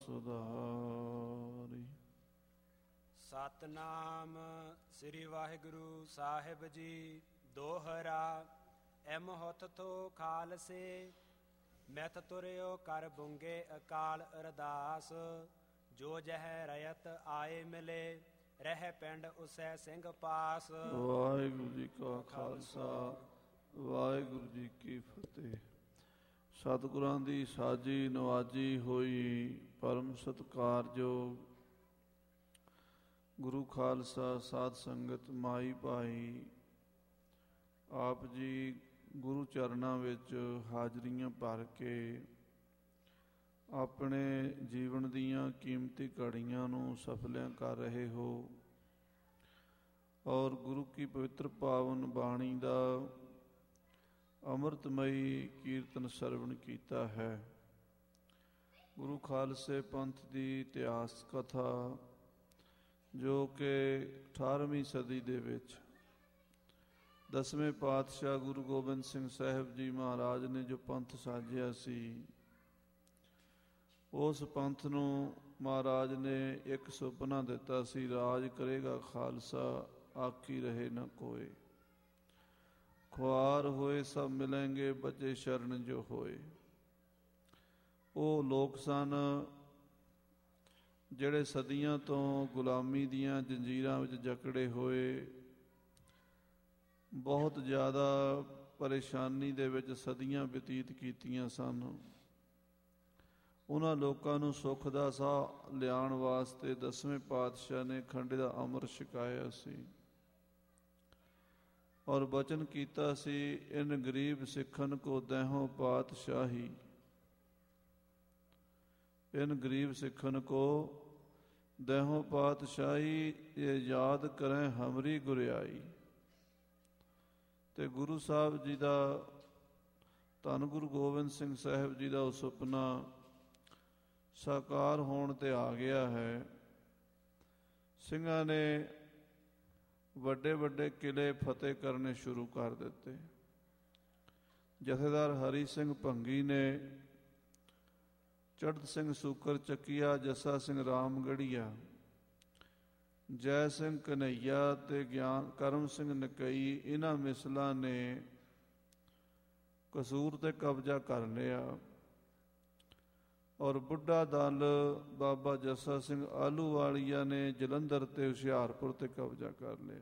ਸੁਧਾਰੀ। ਸਤਨਾਮ ਸ੍ਰੀ ਵਾਹਿਗੁਰੂ ਸਾਹਿਬ ਜੀ। ਦੋਹਰਾ ਐਮਹੁਤ ਥੋ ਖਾਲਸੇ, ਮਿਤ ਤੁਰਿਓ ਕਰ ਬੁੰਗੇ ਅਕਾਲ ਅਰਦਾਸ। ਜੋ ਜਹ ਰਯਤ ਆਏ ਮਿਲੇ, ਰਹਿ ਪਿੰਡ ਉਸੈ ਸਿੰਘ ਪਾਸ। ਵਾਹਿਗੁਰੂ ਜੀ ਕਾ ਖਾਲਸਾ, ਵਾਹਿਗੁਰੂ ਜੀ ਕੀ ਫਤਿਹ। ਸਤਿਗੁਰਾਂ ਦੀ ਸਾਜੀ ਨਵਾਜੀ ਹੋਈ ਪਰਮ ਸਤਿਕਾਰਯੋਗ ਗੁਰੂ ਖਾਲਸਾ ਸਾਧ ਸੰਗਤ ਮਾਈ ਭਾਈ, ਆਪ ਜੀ ਗੁਰੂ ਚਰਨਾਂ ਵਿੱਚ ਹਾਜ਼ਰੀਆਂ ਭਰ ਕੇ ਆਪਣੇ ਜੀਵਨ ਦੀਆਂ ਕੀਮਤੀ ਘੜੀਆਂ ਨੂੰ ਸਫਲਿਆਂ ਕਰ ਰਹੇ ਹੋ ਔਰ ਗੁਰੂ ਕੀ ਪਵਿੱਤਰ ਪਾਵਨ ਬਾਣੀ ਦਾ ਅੰਮ੍ਰਿਤਮਈ ਕੀਰਤਨ ਸਰਵਣ ਕੀਤਾ ਹੈ। ਗੁਰੂ ਖਾਲਸੇ ਪੰਥ ਦੀ ਇਤਿਹਾਸ ਕਥਾ ਜੋ ਕਿ 18ਵੀਂ ਸਦੀ ਦੇ ਵਿੱਚ 10ਵੇਂ ਪਾਤਸ਼ਾਹ ਗੁਰੂ ਗੋਬਿੰਦ ਸਿੰਘ ਸਾਹਿਬ ਜੀ ਮਹਾਰਾਜ ਨੇ ਜੋ ਪੰਥ ਸਾਜਿਆ ਸੀ, ਉਸ ਪੰਥ ਨੂੰ ਮਹਾਰਾਜ ਨੇ ਇੱਕ ਸੁਪਨਾ ਦਿੱਤਾ ਸੀ, ਰਾਜ ਕਰੇਗਾ ਖਾਲਸਾ, ਆਕੀ ਰਹੇ ਨਾ ਕੋਏ। ਖੁਆਰ ਹੋਏ ਸਭ ਮਿਲੇਂਗੇ, ਬਚੇ ਸ਼ਰਨ ਜੋ ਹੋਏ। ਉਹ ਲੋਕ ਸਨ ਜਿਹੜੇ ਸਦੀਆਂ ਤੋਂ ਗੁਲਾਮੀ ਦੀਆਂ ਜੰਜੀਰਾਂ ਵਿੱਚ ਜਕੜੇ ਹੋਏ, ਬਹੁਤ ਜ਼ਿਆਦਾ ਪਰੇਸ਼ਾਨੀ ਦੇ ਵਿੱਚ ਸਦੀਆਂ ਬਤੀਤ ਕੀਤੀਆਂ ਸਨ। ਉਹਨਾਂ ਲੋਕਾਂ ਨੂੰ ਸੁੱਖ ਦਾ ਸਾਹ ਲਿਆਉਣ ਵਾਸਤੇ 10ਵੇਂ ਪਾਤਸ਼ਾਹ ਨੇ ਖੰਡੇ ਦਾ ਅੰਮ੍ਰਿਤ ਛਕਾਇਆ ਸੀ ਔਰ ਬਚਨ ਕੀਤਾ ਸੀ, ਇਨ ਗਰੀਬ ਸਿੱਖਨ ਕੋ ਦਹਿਓ ਪਾਤਸ਼ਾਹੀ। ਇਨ ਗਰੀਬ ਸਿੱਖਨ ਕੋ ਦਹਿਓ ਪਾਤਸ਼ਾਹੀ, ਇਹ ਯਾਦ ਕਰੈ ਹਮਰੀ ਗੁਰਿਆਈ। ਤੇ ਗੁਰੂ ਸਾਹਿਬ ਜੀ ਦਾ, ਧੰਨ ਗੁਰੂ ਗੋਬਿੰਦ ਸਿੰਘ ਸਾਹਿਬ ਜੀ ਦਾ ਉਹ ਸੁਪਨਾ ਸਾਕਾਰ ਹੋਣ ਤੇ ਆ ਗਿਆ ਹੈ। ਸਿੰਘਾਂ ਨੇ ਵੱਡੇ ਵੱਡੇ ਕਿਲੇ ਫਤਿਹ ਕਰਨੇ ਸ਼ੁਰੂ ਕਰ ਦਿੱਤੇ। ਜਥੇਦਾਰ ਹਰੀ ਸਿੰਘ ਭੰਗੀ ਨੇ ਚੜ੍ਹਤ ਸਿੰਘ ਸੂਕਰ ਚੱਕੀਆ, ਜੱਸਾ ਸਿੰਘ ਰਾਮਗੜ੍ਹੀਆ, ਜੈ ਸਿੰਘ ਕਨ੍ਹਈਆ ਤੇ ਗਿਆਨ ਕਰਮ ਸਿੰਘ ਨਕਈ, ਇਹਨਾਂ ਮਿਸਲਾਂ ਨੇ ਕਸੂਰ ਤੇ ਕਬਜ਼ਾ ਕਰ ਲਿਆ ਔਰ ਬੁੱਢਾ ਦਲ ਬਾਬਾ ਜੱਸਾ ਸਿੰਘ ਆਹਲੂਵਾਲੀਆ ਨੇ ਜਲੰਧਰ ਤੇ ਹੁਸ਼ਿਆਰਪੁਰ ਤੇ ਕਬਜ਼ਾ ਕਰ ਲਿਆ।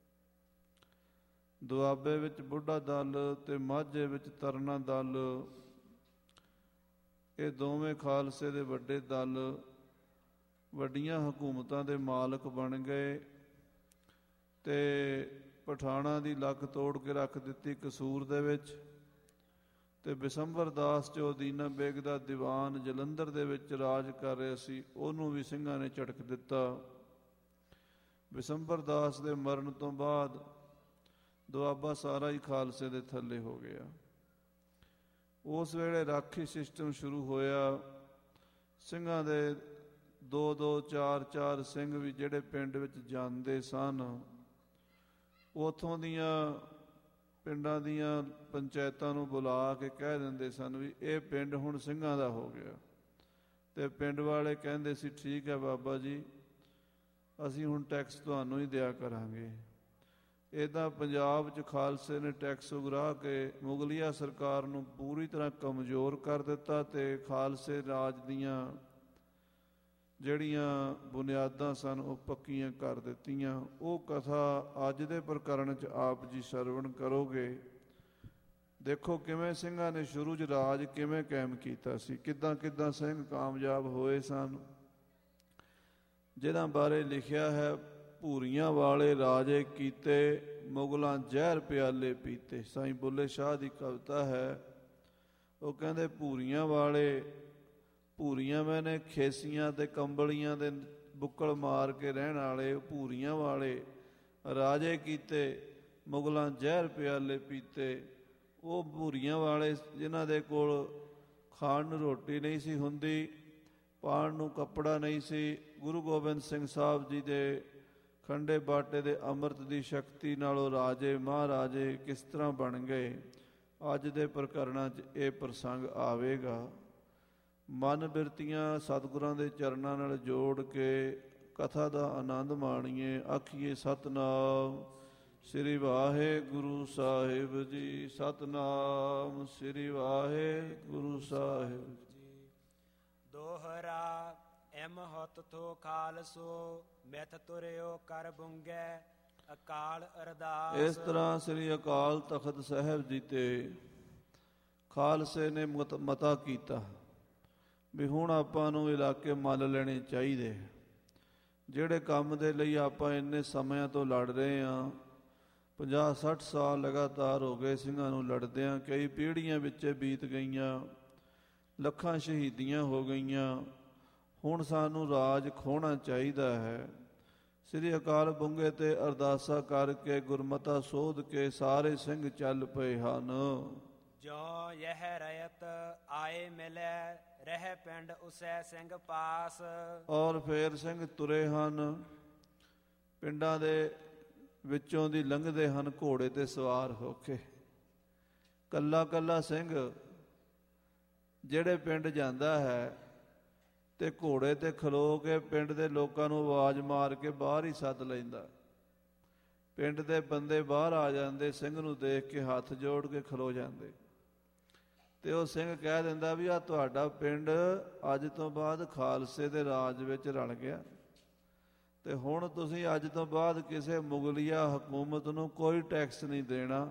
ਦੁਆਬੇ ਵਿੱਚ ਬੁੱਢਾ ਦਲ ਤੇ ਮਾਝੇ ਵਿੱਚ ਤਰਨਾ ਦਲ, ਇਹ ਦੋਵੇਂ ਖਾਲਸੇ ਦੇ ਵੱਡੇ ਦਲ ਵੱਡੀਆਂ ਹਕੂਮਤਾਂ ਦੇ ਮਾਲਕ ਬਣ ਗਏ ਤੇ ਪਠਾਣਾਂ ਦੀ ਲੱਕ ਤੋੜ ਕੇ ਰੱਖ ਦਿੱਤੀ ਕਸੂਰ ਦੇ ਵਿੱਚ। ਤੇ ਬਿਸੰਬਰ ਦਾਸ ਜੋ ਦੀਨਾ ਬੇਗ ਦਾ ਦੀਵਾਨ ਜਲੰਧਰ ਦੇ ਵਿੱਚ ਰਾਜ ਕਰ ਰਿਹਾ ਸੀ, ਉਹਨੂੰ ਵੀ ਸਿੰਘਾਂ ਨੇ ਝਟਕ ਦਿੱਤਾ। ਬਿਸੰਬਰ ਦਾਸ ਦੇ ਮਰਨ ਤੋਂ ਬਾਅਦ ਦੁਆਬਾ ਸਾਰਾ ਹੀ ਖਾਲਸੇ ਦੇ ਥੱਲੇ ਹੋ ਗਿਆ। ਉਸ ਵੇਲੇ ਰਾਖੀ ਸਿਸਟਮ ਸ਼ੁਰੂ ਹੋਇਆ। ਸਿੰਘਾਂ ਦੇ 2-2, 4-4 ਸਿੰਘ ਵੀ ਜਿਹੜੇ ਪਿੰਡ ਵਿੱਚ ਜਾਂਦੇ ਸਨ, ਉੱਥੋਂ ਦੀਆਂ ਪਿੰਡਾਂ ਦੀਆਂ ਪੰਚਾਇਤਾਂ ਨੂੰ ਬੁਲਾ ਕੇ ਕਹਿ ਦਿੰਦੇ ਸਨ ਵੀ ਇਹ ਪਿੰਡ ਹੁਣ ਸਿੰਘਾਂ ਦਾ ਹੋ ਗਿਆ। ਤੇ ਪਿੰਡ ਵਾਲੇ ਕਹਿੰਦੇ ਸੀ, ਠੀਕ ਹੈ ਬਾਬਾ ਜੀ, ਅਸੀਂ ਹੁਣ ਟੈਕਸ ਤੁਹਾਨੂੰ ਹੀ ਦਿਆ ਕਰਾਂਗੇ। ਇੱਦਾਂ ਪੰਜਾਬ 'ਚ ਖਾਲਸੇ ਨੇ ਟੈਕਸ ਉਗਰਾ ਕੇ ਮੁਗਲੀਆ ਸਰਕਾਰ ਨੂੰ ਪੂਰੀ ਤਰ੍ਹਾਂ ਕਮਜ਼ੋਰ ਕਰ ਦਿੱਤਾ ਤੇ ਖਾਲਸੇ ਰਾਜ ਦੀਆਂ ਜਿਹੜੀਆਂ ਬੁਨਿਆਦਾਂ ਸਨ ਉਹ ਪੱਕੀਆਂ ਕਰ ਦਿੱਤੀਆਂ। ਉਹ ਕਥਾ ਅੱਜ ਦੇ ਪ੍ਰਕਰਣ 'ਚ ਆਪ ਜੀ ਸਰਵਣ ਕਰੋਗੇ। ਦੇਖੋ ਕਿਵੇਂ ਸਿੰਘਾਂ ਨੇ ਸ਼ੁਰੂ 'ਚ ਰਾਜ ਕਿਵੇਂ ਕਾਇਮ ਕੀਤਾ ਸੀ, ਕਿੱਦਾਂ ਕਿੱਦਾਂ ਸਿੰਘ ਕਾਮਯਾਬ ਹੋਏ ਸਨ, ਜਿਹਨਾਂ ਬਾਰੇ ਲਿਖਿਆ ਹੈ, ਭੂਰੀਆਂ ਵਾਲੇ ਰਾਜੇ ਕੀਤੇ, ਮੁਗਲਾਂ ਜ਼ਹਿਰ ਪਿਆਲੇ ਪੀਤੇ। ਸਾਈਂ ਬੁੱਲੇ ਸ਼ਾਹ ਦੀ ਕਵਿਤਾ ਹੈ। ਉਹ ਕਹਿੰਦੇ ਭੂਰੀਆਂ ਵਾਲੇ, ਭੂਰੀਆਂ ਮੈਨੇ ਖੇਸੀਆਂ ਤੇ ਕੰਬਲੀਆਂ ਦੇ ਬੁੱਕਲ ਮਾਰ ਕੇ ਰਹਿਣ ਵਾਲੇ, ਭੂਰੀਆਂ ਵਾਲੇ ਰਾਜੇ ਕੀਤੇ, ਮੁਗਲਾਂ ਜ਼ਹਿਰ ਪਿਆਲੇ ਪੀਤੇ। ਉਹ ਭੂਰੀਆਂ ਵਾਲੇ ਜਿਨ੍ਹਾਂ ਦੇ ਕੋਲ ਖਾਣ ਨੂੰ ਰੋਟੀ ਨਹੀਂ ਸੀ ਹੁੰਦੀ, ਪਾਉਣ ਨੂੰ ਕੱਪੜਾ ਨਹੀਂ ਸੀ। ਗੁਰੂ ਗੋਬਿੰਦ ਸਿੰਘ ਸਾਹਿਬ ਜੀ ਦੇ ਖੰਡੇ ਬਾਟੇ ਦੇ ਅੰਮ੍ਰਿਤ ਦੀ ਸ਼ਕਤੀ ਨਾਲ ਉਹ ਰਾਜੇ ਮਹਾਰਾਜੇ ਕਿਸ ਤਰ੍ਹਾਂ ਬਣ ਗਏ, ਅੱਜ ਦੇ ਪ੍ਰਕਰਣਾਂ 'ਚ ਇਹ ਪ੍ਰਸੰਗ ਆਵੇਗਾ। ਮਨ ਬਿਰਤੀਆਂ ਸਤਿਗੁਰਾਂ ਦੇ ਚਰਨਾਂ ਨਾਲ ਜੋੜ ਕੇ ਕਥਾ ਦਾ ਆਨੰਦ ਮਾਣੀਏ। ਆਖੀਏ ਸਤਿਨਾਮ ਸ੍ਰੀ ਵਾਹਿਗੁਰੂ ਸਾਹਿਬ ਜੀ। ਸਤਿਨਾਮ ਸ੍ਰੀ ਵਾਹਿਗੁਰੂ ਸਾਹਿਬ ਜੀ। ਦੋਹਰਾ ਐਮ ਹੁਤ ਥੋ ਖਾਲਸੋ ਮਿਥ ਤੁਰਿਓ ਕਰ ਬੁੰਗੈ ਅਕਾਲ ਅਰਦਾਸ। ਇਸ ਤਰ੍ਹਾਂ ਸ੍ਰੀ ਅਕਾਲ ਤਖਤ ਸਾਹਿਬ ਜੀ ਤੇ ਖਾਲਸੇ ਨੇ ਮਤਾ ਕੀਤਾ ਵੀ ਹੁਣ ਆਪਾਂ ਨੂੰ ਇਲਾਕੇ ਮੱਲ ਲੈਣੇ ਚਾਹੀਦੇ। ਜਿਹੜੇ ਕੰਮ ਦੇ ਲਈ ਆਪਾਂ ਇੰਨੇ ਸਮਿਆਂ ਤੋਂ ਲੜ ਰਹੇ ਹਾਂ, 50-60 ਸਾਲ ਲਗਾਤਾਰ ਹੋ ਗਏ ਸਿੰਘਾਂ ਨੂੰ ਲੜਦਿਆਂ, ਕਈ ਪੀੜ੍ਹੀਆਂ ਵਿੱਚ ਬੀਤ ਗਈਆਂ, ਲੱਖਾਂ ਸ਼ਹੀਦੀਆਂ ਹੋ ਗਈਆਂ। ਹੁਣ ਸਾਨੂੰ ਰਾਜ ਖੋਹਣਾ ਚਾਹੀਦਾ ਹੈ। ਸ੍ਰੀ ਅਕਾਲ ਬੁੰਗੇ ਤੇ ਅਰਦਾਸਾਂ ਕਰਕੇ ਗੁਰਮਤਾ ਸੋਧ ਕੇ ਸਾਰੇ ਸਿੰਘ ਚੱਲ ਪਏ ਹਨ। ਜੋ ਯਹ ਰਹਿਤ ਆਏ ਮਿਲੇ ਰਹਿ ਪਿੰਡ ਉਸੈ ਸਿੰਘ ਪਾਸ। ਔਰ ਫੇਰ ਸਿੰਘ ਤੁਰੇ ਹਨ, ਪਿੰਡਾਂ ਦੇ ਵਿੱਚੋਂ ਦੀ ਲੰਘਦੇ ਹਨ ਘੋੜੇ ਤੇ ਸਵਾਰ ਹੋ ਕੇ। ਕੱਲਾ ਕੱਲਾ ਸਿੰਘ ਜਿਹੜੇ ਪਿੰਡ ਜਾਂਦਾ ਹੈ ਤੇ ਘੋੜੇ ਤੇ ਖਲੋ ਕੇ ਪਿੰਡ ਦੇ ਲੋਕਾਂ ਨੂੰ ਆਵਾਜ਼ ਮਾਰ ਕੇ ਬਾਹਰ ਹੀ ਸੱਦ ਲੈਂਦਾ। ਪਿੰਡ ਦੇ ਬੰਦੇ ਬਾਹਰ ਆ ਜਾਂਦੇ, ਸਿੰਘ ਨੂੰ ਦੇਖ ਕੇ ਹੱਥ ਜੋੜ ਕੇ ਖਲੋ ਜਾਂਦੇ ਤੇ ਉਹ ਸਿੰਘ ਕਹਿ ਦਿੰਦਾ ਵੀ ਆਹ ਤੁਹਾਡਾ ਪਿੰਡ ਅੱਜ ਤੋਂ ਬਾਅਦ ਖਾਲਸੇ ਦੇ ਰਾਜ ਵਿੱਚ ਰਲ ਗਿਆ ਤੇ ਹੁਣ ਤੁਸੀਂ ਅੱਜ ਤੋਂ ਬਾਅਦ ਕਿਸੇ ਮੁਗਲੀਆ ਹਕੂਮਤ ਨੂੰ ਕੋਈ ਟੈਕਸ ਨਹੀਂ ਦੇਣਾ।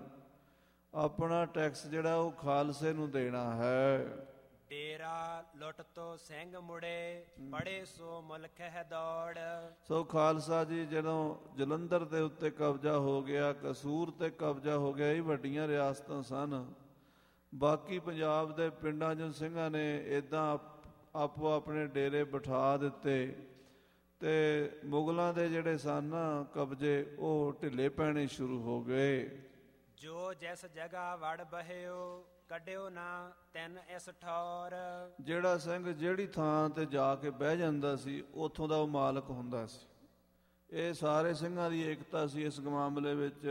ਆਪਣਾ ਟੈਕਸ ਜਿਹੜਾ ਉਹ ਖਾਲਸੇ ਨੂੰ ਦੇਣਾ ਹੈ। ਡੇਰਾ ਲੁੱਟ ਤੋਂ ਸਿੰਘ ਮੁੜੇ ਬੜੇ ਸੋ ਮੁਲਕ ਹੈ ਦੌੜ। ਸੋ ਖਾਲਸਾ ਜੀ ਜਦੋਂ ਜਲੰਧਰ ਦੇ ਉੱਤੇ ਕਬਜ਼ਾ ਹੋ ਗਿਆ, ਕਸੂਰ ਤੇ ਕਬਜ਼ਾ ਹੋ ਗਿਆ, ਇਹ ਵੱਡੀਆਂ ਰਿਆਸਤਾਂ ਸਨ। ਬਾਕੀ ਪੰਜਾਬ ਦੇ ਪਿੰਡਾਂ 'ਚੋਂ ਸਿੰਘਾਂ ਨੇ ਇੱਦਾਂ ਆਪੋ ਆਪਣੇ ਡੇਰੇ ਬਿਠਾ ਦਿੱਤੇ ਤੇ ਮੁਗਲਾਂ ਦੇ ਜਿਹੜੇ ਸਨ ਕਬਜ਼ੇ ਉਹ ਢਿੱਲੇ ਪੈਣੇ ਸ਼ੁਰੂ ਹੋ ਗਏ। ਜੋ ਜਿਸ ਜਗ੍ਹਾ ਵੜ ਬਹਿਓ ਕੱਢਿਓ ਨਾ ਤੈਨ ਇਸ ਠੌਰ। ਜਿਹੜਾ ਸਿੰਘ ਜਿਹੜੀ ਥਾਂ ਤੇ ਜਾ ਕੇ ਬਹਿ ਜਾਂਦਾ ਸੀ ਉੱਥੋਂ ਦਾ ਉਹ ਮਾਲਕ ਹੁੰਦਾ ਸੀ। ਇਹ ਸਾਰੇ ਸਿੰਘਾਂ ਦੀ ਏਕਤਾ ਸੀ ਇਸ ਮਾਮਲੇ ਵਿੱਚ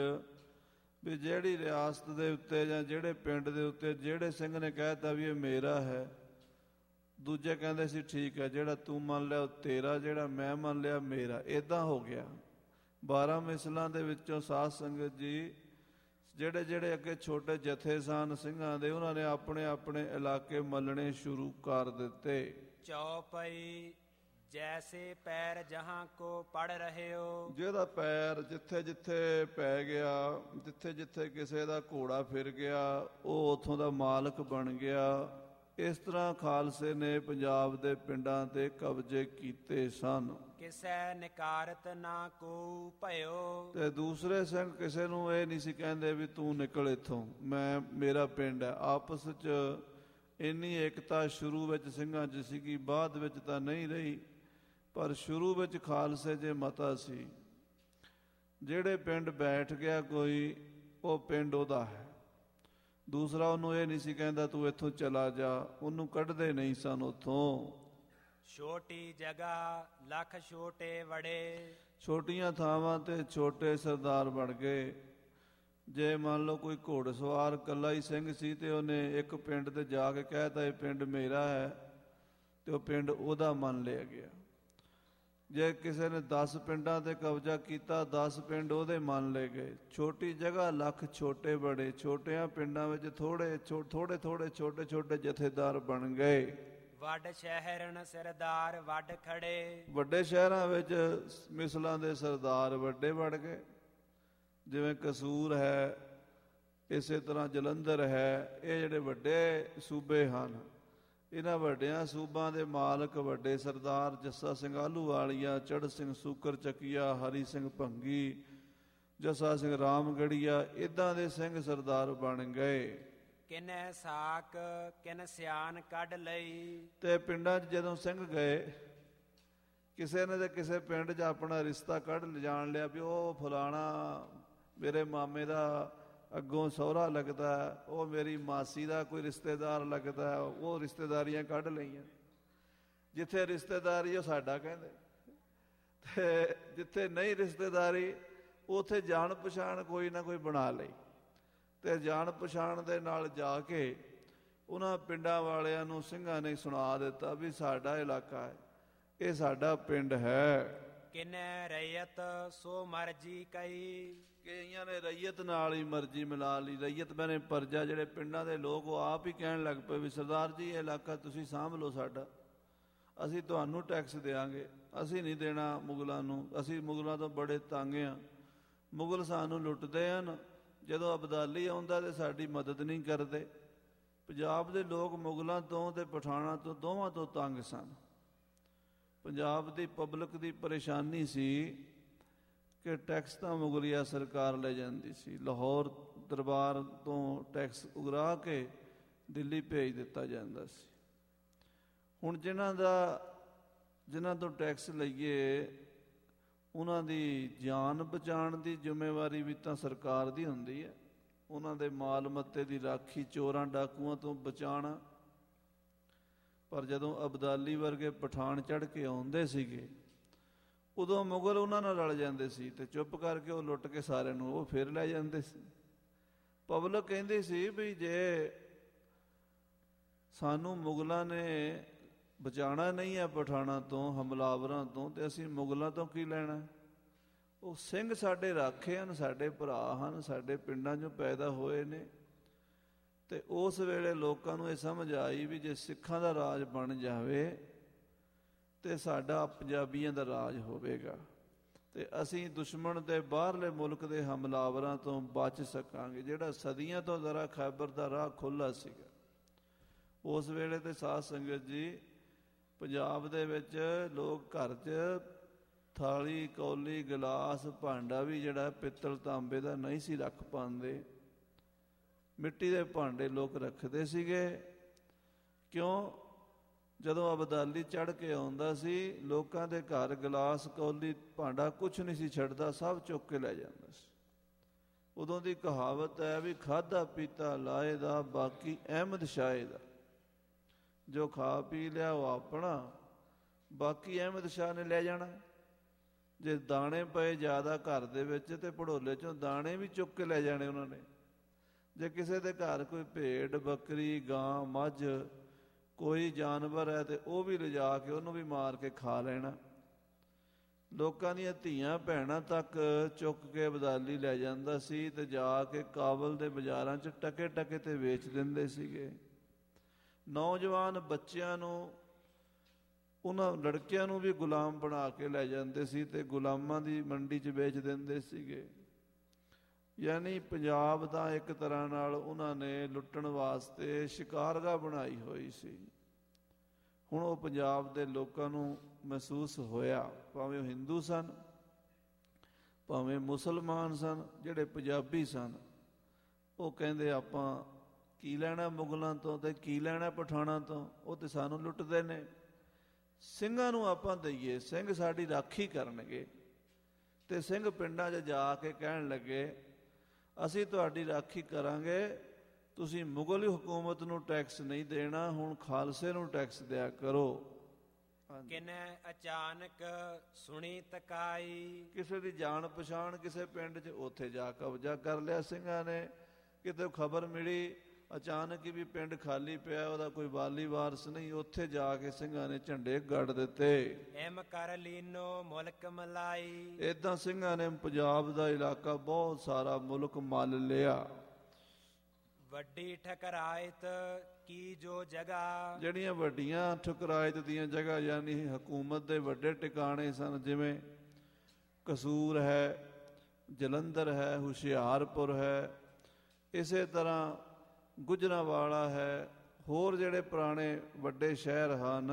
ਵੀ ਜਿਹੜੀ ਰਿਆਸਤ ਦੇ ਉੱਤੇ ਜਾਂ ਜਿਹੜੇ ਪਿੰਡ ਦੇ ਉੱਤੇ ਜਿਹੜੇ ਸਿੰਘ ਨੇ ਕਹਿ ਦਿੱਤਾ ਵੀ ਇਹ ਮੇਰਾ ਹੈ, ਦੂਜੇ ਕਹਿੰਦੇ ਸੀ ਠੀਕ ਹੈ, ਜਿਹੜਾ ਤੂੰ ਮੰਨ ਲਿਆ ਉਹ ਤੇਰਾ, ਜਿਹੜਾ ਮੈਂ ਮੰਨ ਲਿਆ ਮੇਰਾ। ਇੱਦਾਂ ਹੋ ਗਿਆ। 12 ਮਿਸਲਾਂ ਦੇ ਵਿੱਚੋਂ ਸਾਧ ਸੰਗਤ ਜੀ ਜਿਹੜੇ ਜਿਹੜੇ ਅੱਗੇ ਛੋਟੇ ਜਥੇ ਸਨ ਸਿੰਘਾਂ ਦੇ, ਉਹਨਾਂ ਨੇ ਆਪਣੇ ਆਪਣੇ ਇਲਾਕੇ ਮੱਲਣੇ ਸ਼ੁਰੂ ਕਰ ਦਿੱਤੇ। ਚੌਪਈ ਜੈਸੇ ਪੈਰ ਜਹਾਂ ਕੋ ਪੜ ਰਹੇ ਹੋ। ਜਿਹਦਾ ਪੈਰ ਜਿੱਥੇ ਜਿੱਥੇ ਪੈ ਗਿਆ, ਜਿੱਥੇ ਜਿੱਥੇ ਕਿਸੇ ਦਾ ਘੋੜਾ ਫਿਰ ਗਿਆ, ਉਹ ਉੱਥੋਂ ਦਾ ਮਾਲਕ ਬਣ ਗਿਆ। ਇਸ ਤਰ੍ਹਾਂ ਖਾਲਸੇ ਨੇ ਪੰਜਾਬ ਦੇ ਪਿੰਡਾਂ ਤੇ ਕਬਜ਼ੇ ਕੀਤੇ ਸਨ। ਕਿਸੇ ਨਿਕਾਰਤ ਨਾ ਕੋ ਭਇਓ। ਤੇ ਦੂਸਰੇ ਸਿੰਘ ਕਿਸੇ ਨੂੰ ਇਹ ਨਹੀਂ ਸੀ ਕਹਿੰਦੇ ਵੀ ਤੂੰ ਨਿਕਲ ਇੱਥੋਂ, ਮੇਰਾ ਪਿੰਡ ਹੈ। ਆਪਸ 'ਚ ਇੰਨੀ ਏਕਤਾ ਸ਼ੁਰੂ ਵਿੱਚ ਸਿੰਘਾਂ 'ਚ ਸੀਗੀ, ਬਾਅਦ ਵਿੱਚ ਤਾਂ ਨਹੀਂ ਰਹੀ, ਪਰ ਸ਼ੁਰੂ ਵਿੱਚ ਖਾਲਸੇ 'ਚ ਮਤਾ ਸੀ। ਜਿਹੜੇ ਪਿੰਡ ਬੈਠ ਗਿਆ ਕੋਈ, ਉਹ ਪਿੰਡ ਉਹਦਾ ਹੈ। ਦੂਸਰਾ ਉਹਨੂੰ ਇਹ ਨਹੀਂ ਸੀ ਕਹਿੰਦਾ ਤੂੰ ਇੱਥੋਂ ਚਲਾ ਜਾ, ਉਹਨੂੰ ਕੱਢਦੇ ਨਹੀਂ ਸਨ ਉੱਥੋਂ। ਛੋਟੀ ਜਗ੍ਹਾ ਲੱਖ ਛੋਟੇ ਵੜੇ। ਛੋਟੀਆਂ ਥਾਵਾਂ ਤੇ ਛੋਟੇ ਸਰਦਾਰ ਬਣ ਗਏ। ਜੇ ਮੰਨ ਲਓ ਕੋਈ ਘੋੜਸਵਾਰ ਇਕੱਲਾ ਹੀ ਸਿੰਘ ਸੀ ਤੇ ਉਹਨੇ ਇੱਕ ਪਿੰਡ ਤੇ ਜਾ ਕੇ ਕਹਿਤਾ ਇਹ ਪਿੰਡ ਮੇਰਾ ਹੈ ਤੇ ਉਹ ਪਿੰਡ ਉਹਦਾ ਮੰਨ ਲਿਆ ਗਿਆ। ਜੇ ਕਿਸੇ ਨੇ 10 ਪਿੰਡਾਂ ਤੇ ਕਬਜ਼ਾ ਕੀਤਾ, 10 ਪਿੰਡ ਉਹਦੇ ਮੰਨ ਲਏ ਗਏ। ਛੋਟੀ ਜਗ੍ਹਾ ਲੱਖ ਛੋਟੇ ਬੜੇ। ਛੋਟਿਆਂ ਪਿੰਡਾਂ ਵਿੱਚ ਥੋੜੇ ਛੋਟੇ ਛੋਟੇ ਜਥੇਦਾਰ ਬਣ ਗਏ। ਵੱਡ ਸ਼ਹਿਰਨ ਸਰਦਾਰ ਵੱਡ ਖੜੇ। ਵੱਡੇ ਸ਼ਹਿਰਾਂ ਵਿੱਚ ਮਿਸਲਾਂ ਦੇ ਸਰਦਾਰ ਵੱਡੇ ਬਣ ਗਏ। ਜਿਵੇਂ ਕਸੂਰ ਹੈ, ਇਸੇ ਤਰ੍ਹਾਂ ਜਲੰਧਰ ਹੈ। ਇਹ ਜਿਹੜੇ ਵੱਡੇ ਸੂਬੇ ਹਨ, ਇਹਨਾਂ ਵੱਡਿਆਂ ਸੂਬਾਂ ਦੇ ਮਾਲਕ ਵੱਡੇ ਸਰਦਾਰ ਜੱਸਾ ਸਿੰਘ ਆਹਲੂਵਾਲੀਆ, ਚੜ੍ਹ ਸਿੰਘ ਸੂਕਰ ਚੱਕੀਆ, ਹਰੀ ਸਿੰਘ ਭੰਗੀ, ਜੱਸਾ ਸਿੰਘ ਰਾਮਗੜੀਆ, ਇੱਦਾਂ ਦੇ ਸਿੰਘ ਸਰਦਾਰ ਬਣ ਗਏ। ਕਿਨੈ ਸਾਕ ਕਿਨ ਸਿਆਨ ਕੱਢ ਲਈ। ਤੇ ਪਿੰਡਾਂ 'ਚ ਜਦੋਂ ਸਿੰਘ ਗਏ, ਕਿਸੇ ਨੇ ਤੇ ਕਿਸੇ ਪਿੰਡ 'ਚ ਆਪਣਾ ਰਿਸ਼ਤਾ ਕੱਢ ਜਾਣ ਲਿਆ ਵੀ ਉਹ ਫਲਾਣਾ ਮੇਰੇ ਮਾਮੇ ਦਾ ਅੱਗੋਂ ਸਹੁਰਾ ਲੱਗਦਾ, ਉਹ ਮੇਰੀ ਮਾਸੀ ਦਾ ਕੋਈ ਰਿਸ਼ਤੇਦਾਰ ਲੱਗਦਾ, ਉਹ ਰਿਸ਼ਤੇਦਾਰੀਆਂ ਕੱਢ ਲਈਆਂ। ਜਿੱਥੇ ਰਿਸ਼ਤੇਦਾਰੀ ਉਹ ਸਾਡਾ ਕਹਿੰਦੇ, ਤੇ ਜਿੱਥੇ ਨਹੀਂ ਰਿਸ਼ਤੇਦਾਰੀ ਉੱਥੇ ਜਾਣ ਪਛਾਣ ਕੋਈ ਨਾ ਕੋਈ ਬਣਾ ਲਈ। ਤੇ ਜਾਣ ਪਛਾਣ ਦੇ ਨਾਲ ਜਾ ਕੇ ਉਹਨਾਂ ਪਿੰਡਾਂ ਵਾਲਿਆਂ ਨੂੰ ਸਿੰਘਾਂ ਨੇ ਸੁਣਾ ਦਿੱਤਾ ਵੀ ਸਾਡਾ ਇਲਾਕਾ ਹੈ, ਇਹ ਸਾਡਾ ਪਿੰਡ ਹੈ। ਕਿਨੈ ਰੈਯਤ ਸੋ ਮਰਜੀ ਕਈ, ਕਈਆਂ ਨੇ ਰਈਅਤ ਨਾਲ ਹੀ ਮਰਜ਼ੀ ਮਿਲਾ ਲਈ। ਰਈਅਤ ਮੈਨੇ ਪਰਜਾ, ਜਿਹੜੇ ਪਿੰਡਾਂ ਦੇ ਲੋਕ ਉਹ ਆਪ ਹੀ ਕਹਿਣ ਲੱਗ ਪਏ ਵੀ ਸਰਦਾਰ ਜੀ ਇਹ ਇਲਾਕਾ ਤੁਸੀਂ ਸਾਂਭ ਲਓ ਸਾਡਾ, ਅਸੀਂ ਤੁਹਾਨੂੰ ਟੈਕਸ ਦੇਵਾਂਗੇ, ਅਸੀਂ ਨਹੀਂ ਦੇਣਾ ਮੁਗਲਾਂ ਨੂੰ, ਅਸੀਂ ਮੁਗਲਾਂ ਤੋਂ ਬੜੇ ਤੰਗ ਹਾਂ, ਮੁਗਲ ਸਾਨੂੰ ਲੁੱਟਦੇ ਹਨ, ਜਦੋਂ ਅਬਦਾਲੀ ਆਉਂਦਾ ਤਾਂ ਸਾਡੀ ਮਦਦ ਨਹੀਂ ਕਰਦੇ। ਪੰਜਾਬ ਦੇ ਲੋਕ ਮੁਗਲਾਂ ਤੋਂ ਅਤੇ ਪਠਾਣਾਂ ਤੋਂ ਦੋਵਾਂ ਤੋਂ ਤੰਗ ਸਨ। ਪੰਜਾਬ ਦੀ ਪਬਲਿਕ ਦੀ ਪਰੇਸ਼ਾਨੀ ਸੀ ਕਿ ਟੈਕਸ ਤਾਂ ਮੁਗਲਿਆ ਸਰਕਾਰ ਲੈ ਜਾਂਦੀ ਸੀ, ਲਾਹੌਰ ਦਰਬਾਰ ਤੋਂ ਟੈਕਸ ਉਗਰਾ ਕੇ ਦਿੱਲੀ ਭੇਜ ਦਿੱਤਾ ਜਾਂਦਾ ਸੀ। ਹੁਣ ਜਿਨ੍ਹਾਂ ਤੋਂ ਟੈਕਸ ਲਈਏ ਉਹਨਾਂ ਦੀ ਜਾਨ ਬਚਾਉਣ ਦੀ ਜ਼ਿੰਮੇਵਾਰੀ ਵੀ ਤਾਂ ਸਰਕਾਰ ਦੀ ਹੁੰਦੀ ਹੈ, ਉਹਨਾਂ ਦੇ ਮਾਲ ਮੱਤੇ ਦੀ ਰਾਖੀ, ਚੋਰਾਂ ਡਾਕੂਆਂ ਤੋਂ ਬਚਾਉਣਾ। ਪਰ ਜਦੋਂ ਅਬਦਾਲੀ ਵਰਗੇ ਪਠਾਨ ਚੜ੍ਹ ਕੇ ਆਉਂਦੇ ਸੀਗੇ ਉਦੋਂ ਮੁਗਲ ਉਹਨਾਂ ਨਾਲ ਰਲ ਜਾਂਦੇ ਸੀ ਅਤੇ ਚੁੱਪ ਕਰਕੇ ਉਹ ਲੁੱਟ ਕੇ ਸਾਰਿਆਂ ਨੂੰ ਉਹ ਫਿਰ ਲੈ ਜਾਂਦੇ ਸੀ। ਪਬਲਿਕ ਕਹਿੰਦੀ ਸੀ ਵੀ ਜੇ ਸਾਨੂੰ ਮੁਗਲਾਂ ਨੇ ਬਚਾਉਣਾ ਨਹੀਂ ਹੈ ਪਠਾਣਾਂ ਤੋਂ, ਹਮਲਾਵਰਾਂ ਤੋਂ, ਅਤੇ ਅਸੀਂ ਮੁਗਲਾਂ ਤੋਂ ਕੀ ਲੈਣਾ। ਉਹ ਸਿੰਘ ਸਾਡੇ ਰਾਖੇ ਹਨ, ਸਾਡੇ ਭਰਾ ਹਨ, ਸਾਡੇ ਪਿੰਡਾਂ 'ਚੋਂ ਪੈਦਾ ਹੋਏ ਨੇ। ਅਤੇ ਉਸ ਵੇਲੇ ਲੋਕਾਂ ਨੂੰ ਇਹ ਸਮਝ ਆਈ ਵੀ ਜੇ ਸਿੱਖਾਂ ਦਾ ਰਾਜ ਬਣ ਜਾਵੇ ਅਤੇ ਸਾਡਾ ਪੰਜਾਬੀਆਂ ਦਾ ਰਾਜ ਹੋਵੇਗਾ ਅਤੇ ਅਸੀਂ ਦੁਸ਼ਮਣ ਦੇ ਬਾਹਰਲੇ ਮੁਲਕ ਦੇ ਹਮਲਾਵਰਾਂ ਤੋਂ ਬਚ ਸਕਾਂਗੇ, ਜਿਹੜਾ ਸਦੀਆਂ ਤੋਂ ਜ਼ਰਾ ਖੈਬਰ ਦਾ ਰਾਹ ਖੁੱਲ੍ਹਾ ਸੀਗਾ। ਉਸ ਵੇਲੇ ਤੇ ਸਾਧ ਸੰਗਤ ਜੀ ਪੰਜਾਬ ਦੇ ਵਿੱਚ ਲੋਕ ਘਰ 'ਚ ਥਾਲੀ, ਕੌਲੀ, ਗਲਾਸ, ਭਾਂਡਾ ਵੀ ਜਿਹੜਾ ਪਿੱਤਲ ਤਾਂਬੇ ਦਾ ਨਹੀਂ ਸੀ ਰੱਖ ਪਾਉਂਦੇ, ਮਿੱਟੀ ਦੇ ਭਾਂਡੇ ਲੋਕ ਰੱਖਦੇ ਸੀਗੇ। ਕਿਉਂ? ਜਦੋਂ ਅਬਦਾਲੀ ਚੜ੍ਹ ਕੇ ਆਉਂਦਾ ਸੀ ਲੋਕਾਂ ਦੇ ਘਰ ਗਲਾਸ, ਕੌਲੀ, ਭਾਂਡਾ ਕੁਛ ਨਹੀਂ ਸੀ ਛੱਡਦਾ, ਸਭ ਚੁੱਕ ਕੇ ਲੈ ਜਾਂਦਾ ਸੀ। ਉਦੋਂ ਦੀ ਕਹਾਵਤ ਹੈ ਵੀ ਖਾਧਾ ਪੀਤਾ ਲਾਏ ਦਾ, ਬਾਕੀ ਅਹਿਮਦ ਸ਼ਾਹ ਦਾ। ਜੋ ਖਾ ਪੀ ਲਿਆ ਉਹ ਆਪਣਾ, ਬਾਕੀ ਅਹਿਮਦ ਸ਼ਾਹ ਨੇ ਲੈ ਜਾਣਾ। ਜੇ ਦਾਣੇ ਪਏ ਜ਼ਿਆਦਾ ਘਰ ਦੇ ਵਿੱਚ ਤੇ ਭੜੋਲੇ 'ਚੋਂ ਦਾਣੇ ਵੀ ਚੁੱਕ ਕੇ ਲੈ ਜਾਣੇ ਉਹਨਾਂ ਨੇ। ਜੇ ਕਿਸੇ ਦੇ ਘਰ ਕੋਈ ਭੇਡ, ਬੱਕਰੀ, ਗਾਂ, ਮੱਝ, ਕੋਈ ਜਾਨਵਰ ਹੈ ਤੇ ਉਹ ਵੀ ਲਿਜਾ ਕੇ ਉਹਨੂੰ ਵੀ ਮਾਰ ਕੇ ਖਾ ਲੈਣਾ। ਲੋਕਾਂ ਦੀਆਂ ਧੀਆਂ ਭੈਣਾਂ ਤੱਕ ਚੁੱਕ ਕੇ ਅਬਦਾਲੀ ਲੈ ਜਾਂਦਾ ਸੀ ਤੇ ਜਾ ਕੇ ਕਾਬਲ ਦੇ ਬਾਜ਼ਾਰਾਂ 'ਚ ਟਕੇ ਟਕੇ ਤੇ ਵੇਚ ਦਿੰਦੇ ਸੀਗੇ। ਨੌਜਵਾਨ ਬੱਚਿਆਂ ਨੂੰ, ਉਹਨਾਂ ਲੜਕਿਆਂ ਨੂੰ ਵੀ ਗੁਲਾਮ ਬਣਾ ਕੇ ਲੈ ਜਾਂਦੇ ਸੀ ਤੇ ਗੁਲਾਮਾਂ ਦੀ ਮੰਡੀ 'ਚ ਵੇਚ ਦਿੰਦੇ ਸੀਗੇ। ਯਾਨੀ ਪੰਜਾਬ ਦਾ ਇੱਕ ਤਰ੍ਹਾਂ ਨਾਲ ਉਹਨਾਂ ਨੇ ਲੁੱਟਣ ਵਾਸਤੇ ਸ਼ਿਕਾਰਗਾਹ ਬਣਾਈ ਹੋਈ ਸੀ। ਹੁਣ ਉਹ ਪੰਜਾਬ ਦੇ ਲੋਕਾਂ ਨੂੰ ਮਹਿਸੂਸ ਹੋਇਆ, ਭਾਵੇਂ ਉਹ ਹਿੰਦੂ ਸਨ, ਭਾਵੇਂ ਮੁਸਲਮਾਨ ਸਨ, ਜਿਹੜੇ ਪੰਜਾਬੀ ਸਨ, ਉਹ ਕਹਿੰਦੇ ਆਪਾਂ ਕੀ ਲੈਣਾ ਮੁਗਲਾਂ ਤੋਂ ਅਤੇ ਕੀ ਲੈਣਾ ਪਠਾਣਾਂ ਤੋਂ, ਉਹ ਤਾਂ ਸਾਨੂੰ ਲੁੱਟਦੇ ਨੇ। ਸਿੰਘਾਂ ਨੂੰ ਆਪਾਂ ਦਈਏ, ਸਿੰਘ ਸਾਡੀ ਰਾਖੀ ਕਰਨਗੇ। ਅਤੇ ਸਿੰਘ ਪਿੰਡਾਂ 'ਚ ਜਾ ਕੇ ਕਹਿਣ ਲੱਗੇ ਅਸੀਂ ਤੁਹਾਡੀ ਰਾਖੀ ਕਰਾਂਗੇ, ਤੁਸੀਂ ਮੁਗਲ ਹਕੂਮਤ ਨੂੰ ਟੈਕਸ ਨਹੀਂ ਦੇਣਾ, ਹੁਣ ਖਾਲਸੇ ਨੂੰ ਟੈਕਸ ਦਿਆ ਕਰੋ। ਕਿਨੈ ਅਚਾਨਕ ਸੁਣੀ ਤਕਾਈ, ਕਿਸੇ ਦੀ ਜਾਣ ਪਛਾਣ ਕਿਸੇ ਪਿੰਡ 'ਚ, ਉੱਥੇ ਜਾ ਕਬਜ਼ਾ ਕਰ ਲਿਆ ਸਿੰਘਾਂ ਨੇ। ਕਿਤੇ ਖਬਰ ਮਿਲੀ ਅਚਾਨਕ ਹੀ ਵੀ ਪਿੰਡ ਖਾਲੀ ਪਿਆ, ਉਹਦਾ ਕੋਈ ਵਾਲੀ ਵਾਰਸ ਨਹੀਂ, ਉੱਥੇ ਜਾ ਕੇ ਸਿੰਘਾਂ ਨੇ ਝੰਡੇ ਗੱਡ ਦਿੱਤੇ। ਐਮ ਕਰ ਲੀਨੋ ਮੁਲਕ ਮਲਾਈ, ਏਦਾਂ ਸਿੰਘਾਂ ਨੇ ਪੰਜਾਬ ਦਾ ਇਲਾਕਾ ਬਹੁਤ ਸਾਰਾ ਮੁਲਕ ਮੱਲ ਲਿਆ। ਵੱਡੀ ਠਕਰਾਇਤ ਕੀ ਜੋ ਜਗ੍ਹਾ, ਜਿਹੜੀਆਂ ਵੱਡੀਆਂ ਠਕਰਾਇਤ ਦੀਆਂ ਜਗ੍ਹਾ ਯਾਨੀ ਹਕੂਮਤ ਦੇ ਵੱਡੇ ਟਿਕਾਣੇ ਸਨ, ਜਿਵੇਂ ਕਸੂਰ ਹੈ, ਜਲੰਧਰ ਹੈ, ਹੁਸ਼ਿਆਰਪੁਰ ਹੈ, ਇਸੇ ਤਰ੍ਹਾਂ ਗੁਜਰਾਂਵਾਲਾ ਹੈ, ਹੋਰ ਜਿਹੜੇ ਪੁਰਾਣੇ ਵੱਡੇ ਸ਼ਹਿਰ ਹਨ।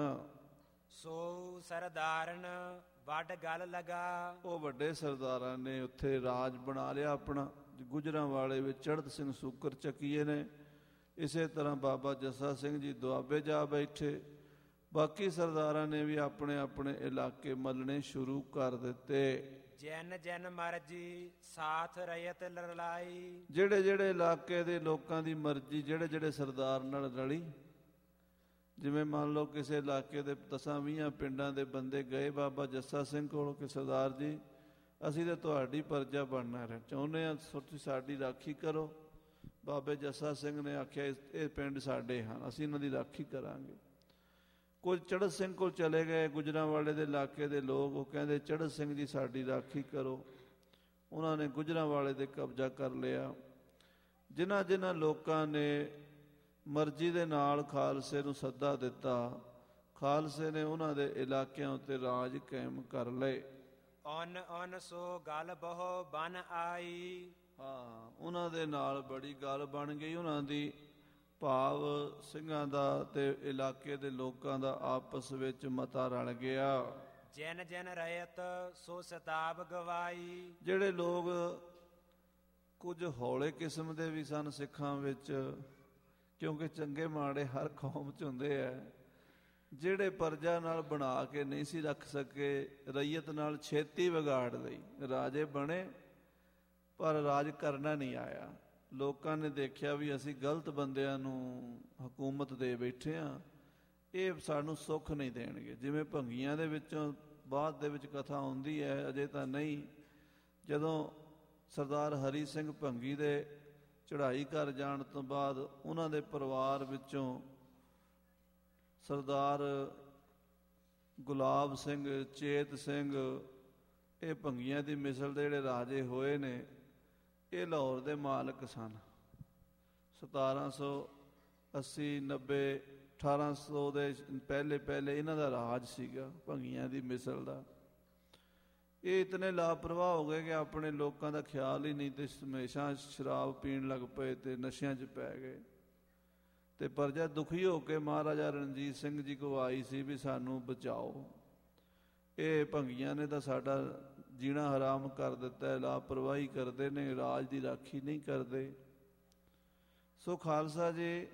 ਸੋ ਸਰਦਾਰਨ ਵੱਡ ਗੱਲ ਲਗਾ, ਉਹ ਵੱਡੇ ਸਰਦਾਰਾਂ ਨੇ ਉੱਥੇ ਰਾਜ ਬਣਾ ਲਿਆ ਆਪਣਾ। ਗੁਜਰਾਂਵਾਲੇ ਵਿੱਚ ਚੜ੍ਹਤ ਸਿੰਘ ਸੂਕਰ ਚੱਕੀਏ ਨੇ, ਇਸੇ ਤਰ੍ਹਾਂ ਬਾਬਾ ਜੱਸਾ ਸਿੰਘ ਜੀ ਦੁਆਬੇ ਜਾ ਬੈਠੇ। ਬਾਕੀ ਸਰਦਾਰਾਂ ਨੇ ਵੀ ਆਪਣੇ ਆਪਣੇ ਇਲਾਕੇ ਮੱਲਣੇ ਸ਼ੁਰੂ ਕਰ ਦਿੱਤੇ। ਜਨ ਜਨ ਮਰਜੀ ਸਾਥ ਰਇਤ ਲੜਾਈ, ਜਿਹੜੇ ਜਿਹੜੇ ਇਲਾਕੇ ਦੇ ਲੋਕਾਂ ਦੀ ਮਰਜ਼ੀ ਜਿਹੜੇ ਜਿਹੜੇ ਸਰਦਾਰ ਨਾਲ ਰਲੀ। ਜਿਵੇਂ ਮੰਨ ਲਓ ਕਿਸੇ ਇਲਾਕੇ ਦੇ 10-20 ਪਿੰਡਾਂ ਦੇ ਬੰਦੇ ਗਏ ਬਾਬਾ ਜੱਸਾ ਸਿੰਘ ਕੋਲ ਕਿ ਸਰਦਾਰ ਜੀ ਅਸੀਂ ਤਾਂ ਤੁਹਾਡੀ ਪਰਜਾ ਬਣਨਾ ਚਾਹੁੰਦੇ ਹਾਂ, ਤੁਸੀਂ ਸਾਡੀ ਰਾਖੀ ਕਰੋ। ਬਾਬੇ ਜੱਸਾ ਸਿੰਘ ਨੇ ਆਖਿਆ ਇਹ ਪਿੰਡ ਸਾਡੇ ਹਨ, ਅਸੀਂ ਇਹਨਾਂ ਦੀ ਰਾਖੀ ਕਰਾਂਗੇ। ਕੁਝ ਚੜ੍ਹਤ ਸਿੰਘ ਕੋਲ ਚਲੇ ਗਏ, ਗੁਜਰਾਂਵਾਲੇ ਦੇ ਇਲਾਕੇ ਦੇ ਲੋਕ। ਉਹ ਕਹਿੰਦੇ ਚੜ੍ਹਤ ਸਿੰਘ ਜੀ ਸਾਡੀ ਰਾਖੀ ਕਰੋ। ਉਹਨਾਂ ਨੇ ਗੁਜਰਾਂਵਾਲੇ 'ਤੇ ਕਬਜ਼ਾ ਕਰ ਲਿਆ। ਜਿਨ੍ਹਾਂ ਜਿਨ੍ਹਾਂ ਲੋਕਾਂ ਨੇ ਮਰਜ਼ੀ ਦੇ ਨਾਲ ਖਾਲਸੇ ਨੂੰ ਸੱਦਾ ਦਿੱਤਾ, ਖਾਲਸੇ ਨੇ ਉਹਨਾਂ ਦੇ ਇਲਾਕਿਆਂ ਉੱਤੇ ਰਾਜ ਕਾਇਮ ਕਰ ਲਏ। ਅਨ ਸੋ ਗਲ ਬਹੁ ਬਨ ਆਈ। ਹਾਂ, ਉਹਨਾਂ ਦੇ ਨਾਲ ਬੜੀ ਗੱਲ ਬਣ ਗਈ ਉਹਨਾਂ ਦੀ। ਭਾਵ ਸਿੰਘਾਂ ਦਾ ਤੇ ਇਲਾਕੇ ਦੇ ਲੋਕਾਂ ਦਾ ਆਪਸ ਵਿੱਚ ਮਤਾ ਰਲ ਗਿਆ। ਜਿਨ ਜਿਨ ਰਹਿਤ ਸੋ ਸਤਾਬ ਗਵਾਈ। ਜਿਹੜੇ ਲੋਕ ਕੁਝ ਹੌਲੇ ਕਿਸਮ ਦੇ ਵੀ ਸਨ ਸਿੱਖਾਂ ਵਿੱਚ, ਕਿਉਂਕਿ ਚੰਗੇ ਮਾੜੇ ਹਰ ਕੌਮ 'ਚ ਹੁੰਦੇ ਹੈ, ਜਿਹੜੇ ਪਰਜਾ ਨਾਲ ਬਣਾ ਕੇ ਨਹੀਂ ਸੀ ਰੱਖ ਸਕੇ, ਰਈਅਤ ਨਾਲ ਛੇਤੀ ਵਿਗਾੜ ਲਈ। ਰਾਜੇ ਬਣੇ ਪਰ ਰਾਜ ਕਰਨਾ ਨਹੀਂ ਆਇਆ। ਲੋਕਾਂ ਨੇ ਦੇਖਿਆ ਵੀ ਅਸੀਂ ਗਲਤ ਬੰਦਿਆਂ ਨੂੰ ਹਕੂਮਤ ਦੇ ਬੈਠੇ ਹਾਂ, ਇਹ ਸਾਨੂੰ ਸੁੱਖ ਨਹੀਂ ਦੇਣਗੇ। ਜਿਵੇਂ ਭੰਗੀਆਂ ਦੇ ਵਿੱਚੋਂ ਬਾਅਦ ਦੇ ਵਿੱਚ ਕਥਾ ਆਉਂਦੀ ਹੈ, ਅਜੇ ਤਾਂ ਨਹੀਂ, ਜਦੋਂ ਸਰਦਾਰ ਹਰੀ ਸਿੰਘ ਭੰਗੀ ਦੇ ਚੜ੍ਹਾਈ ਕਰ ਜਾਣ ਤੋਂ ਬਾਅਦ ਉਹਨਾਂ ਦੇ ਪਰਿਵਾਰ ਵਿੱਚੋਂ ਸਰਦਾਰ ਗੁਲਾਬ ਸਿੰਘ, ਚੇਤ ਸਿੰਘ, ਇਹ ਭੰਗੀਆਂ ਦੀ ਮਿਸਲ ਦੇ ਜਿਹੜੇ ਰਾਜੇ ਹੋਏ ਨੇ, ਇਹ ਲਾਹੌਰ ਦੇ ਮਾਲਕ ਸਨ। 1780, 90, 1800 ਦੇ ਪਹਿਲੇ ਇਹਨਾਂ ਦਾ ਰਾਜ ਸੀਗਾ ਭੰਗੀਆਂ ਦੀ ਮਿਸਲ ਦਾ। ਇਹ ਇਤਨੇ ਲਾਪਰਵਾਹ ਹੋ ਗਏ ਕਿ ਆਪਣੇ ਲੋਕਾਂ ਦਾ ਖਿਆਲ ਹੀ ਨਹੀਂ, ਤੇ ਹਮੇਸ਼ਾ ਸ਼ਰਾਬ ਪੀਣ ਲੱਗ ਪਏ ਤੇ ਨਸ਼ਿਆਂ 'ਚ ਪੈ ਗਏ। ਤੇ ਪਰਜਾ ਦੁਖੀ ਹੋ ਕੇ ਮਹਾਰਾਜਾ ਰਣਜੀਤ ਸਿੰਘ ਜੀ ਕੋਲ ਆਈ ਸੀ ਵੀ ਸਾਨੂੰ ਬਚਾਓ, ਇਹ ਭੰਗੀਆਂ ਨੇ ਤਾਂ ਸਾਡਾ ਜੀਣਾ ਹਰਾਮ ਕਰ ਦਿੱਤਾ ਹੈ, ਲਾਪਰਵਾਹੀ ਕਰਦੇ ਨੇ, ਰਾਜ ਦੀ ਰਾਖੀ ਨਹੀਂ ਕਰਦੇ। ਸੋ ਖਾਲਸਾ ਜੀ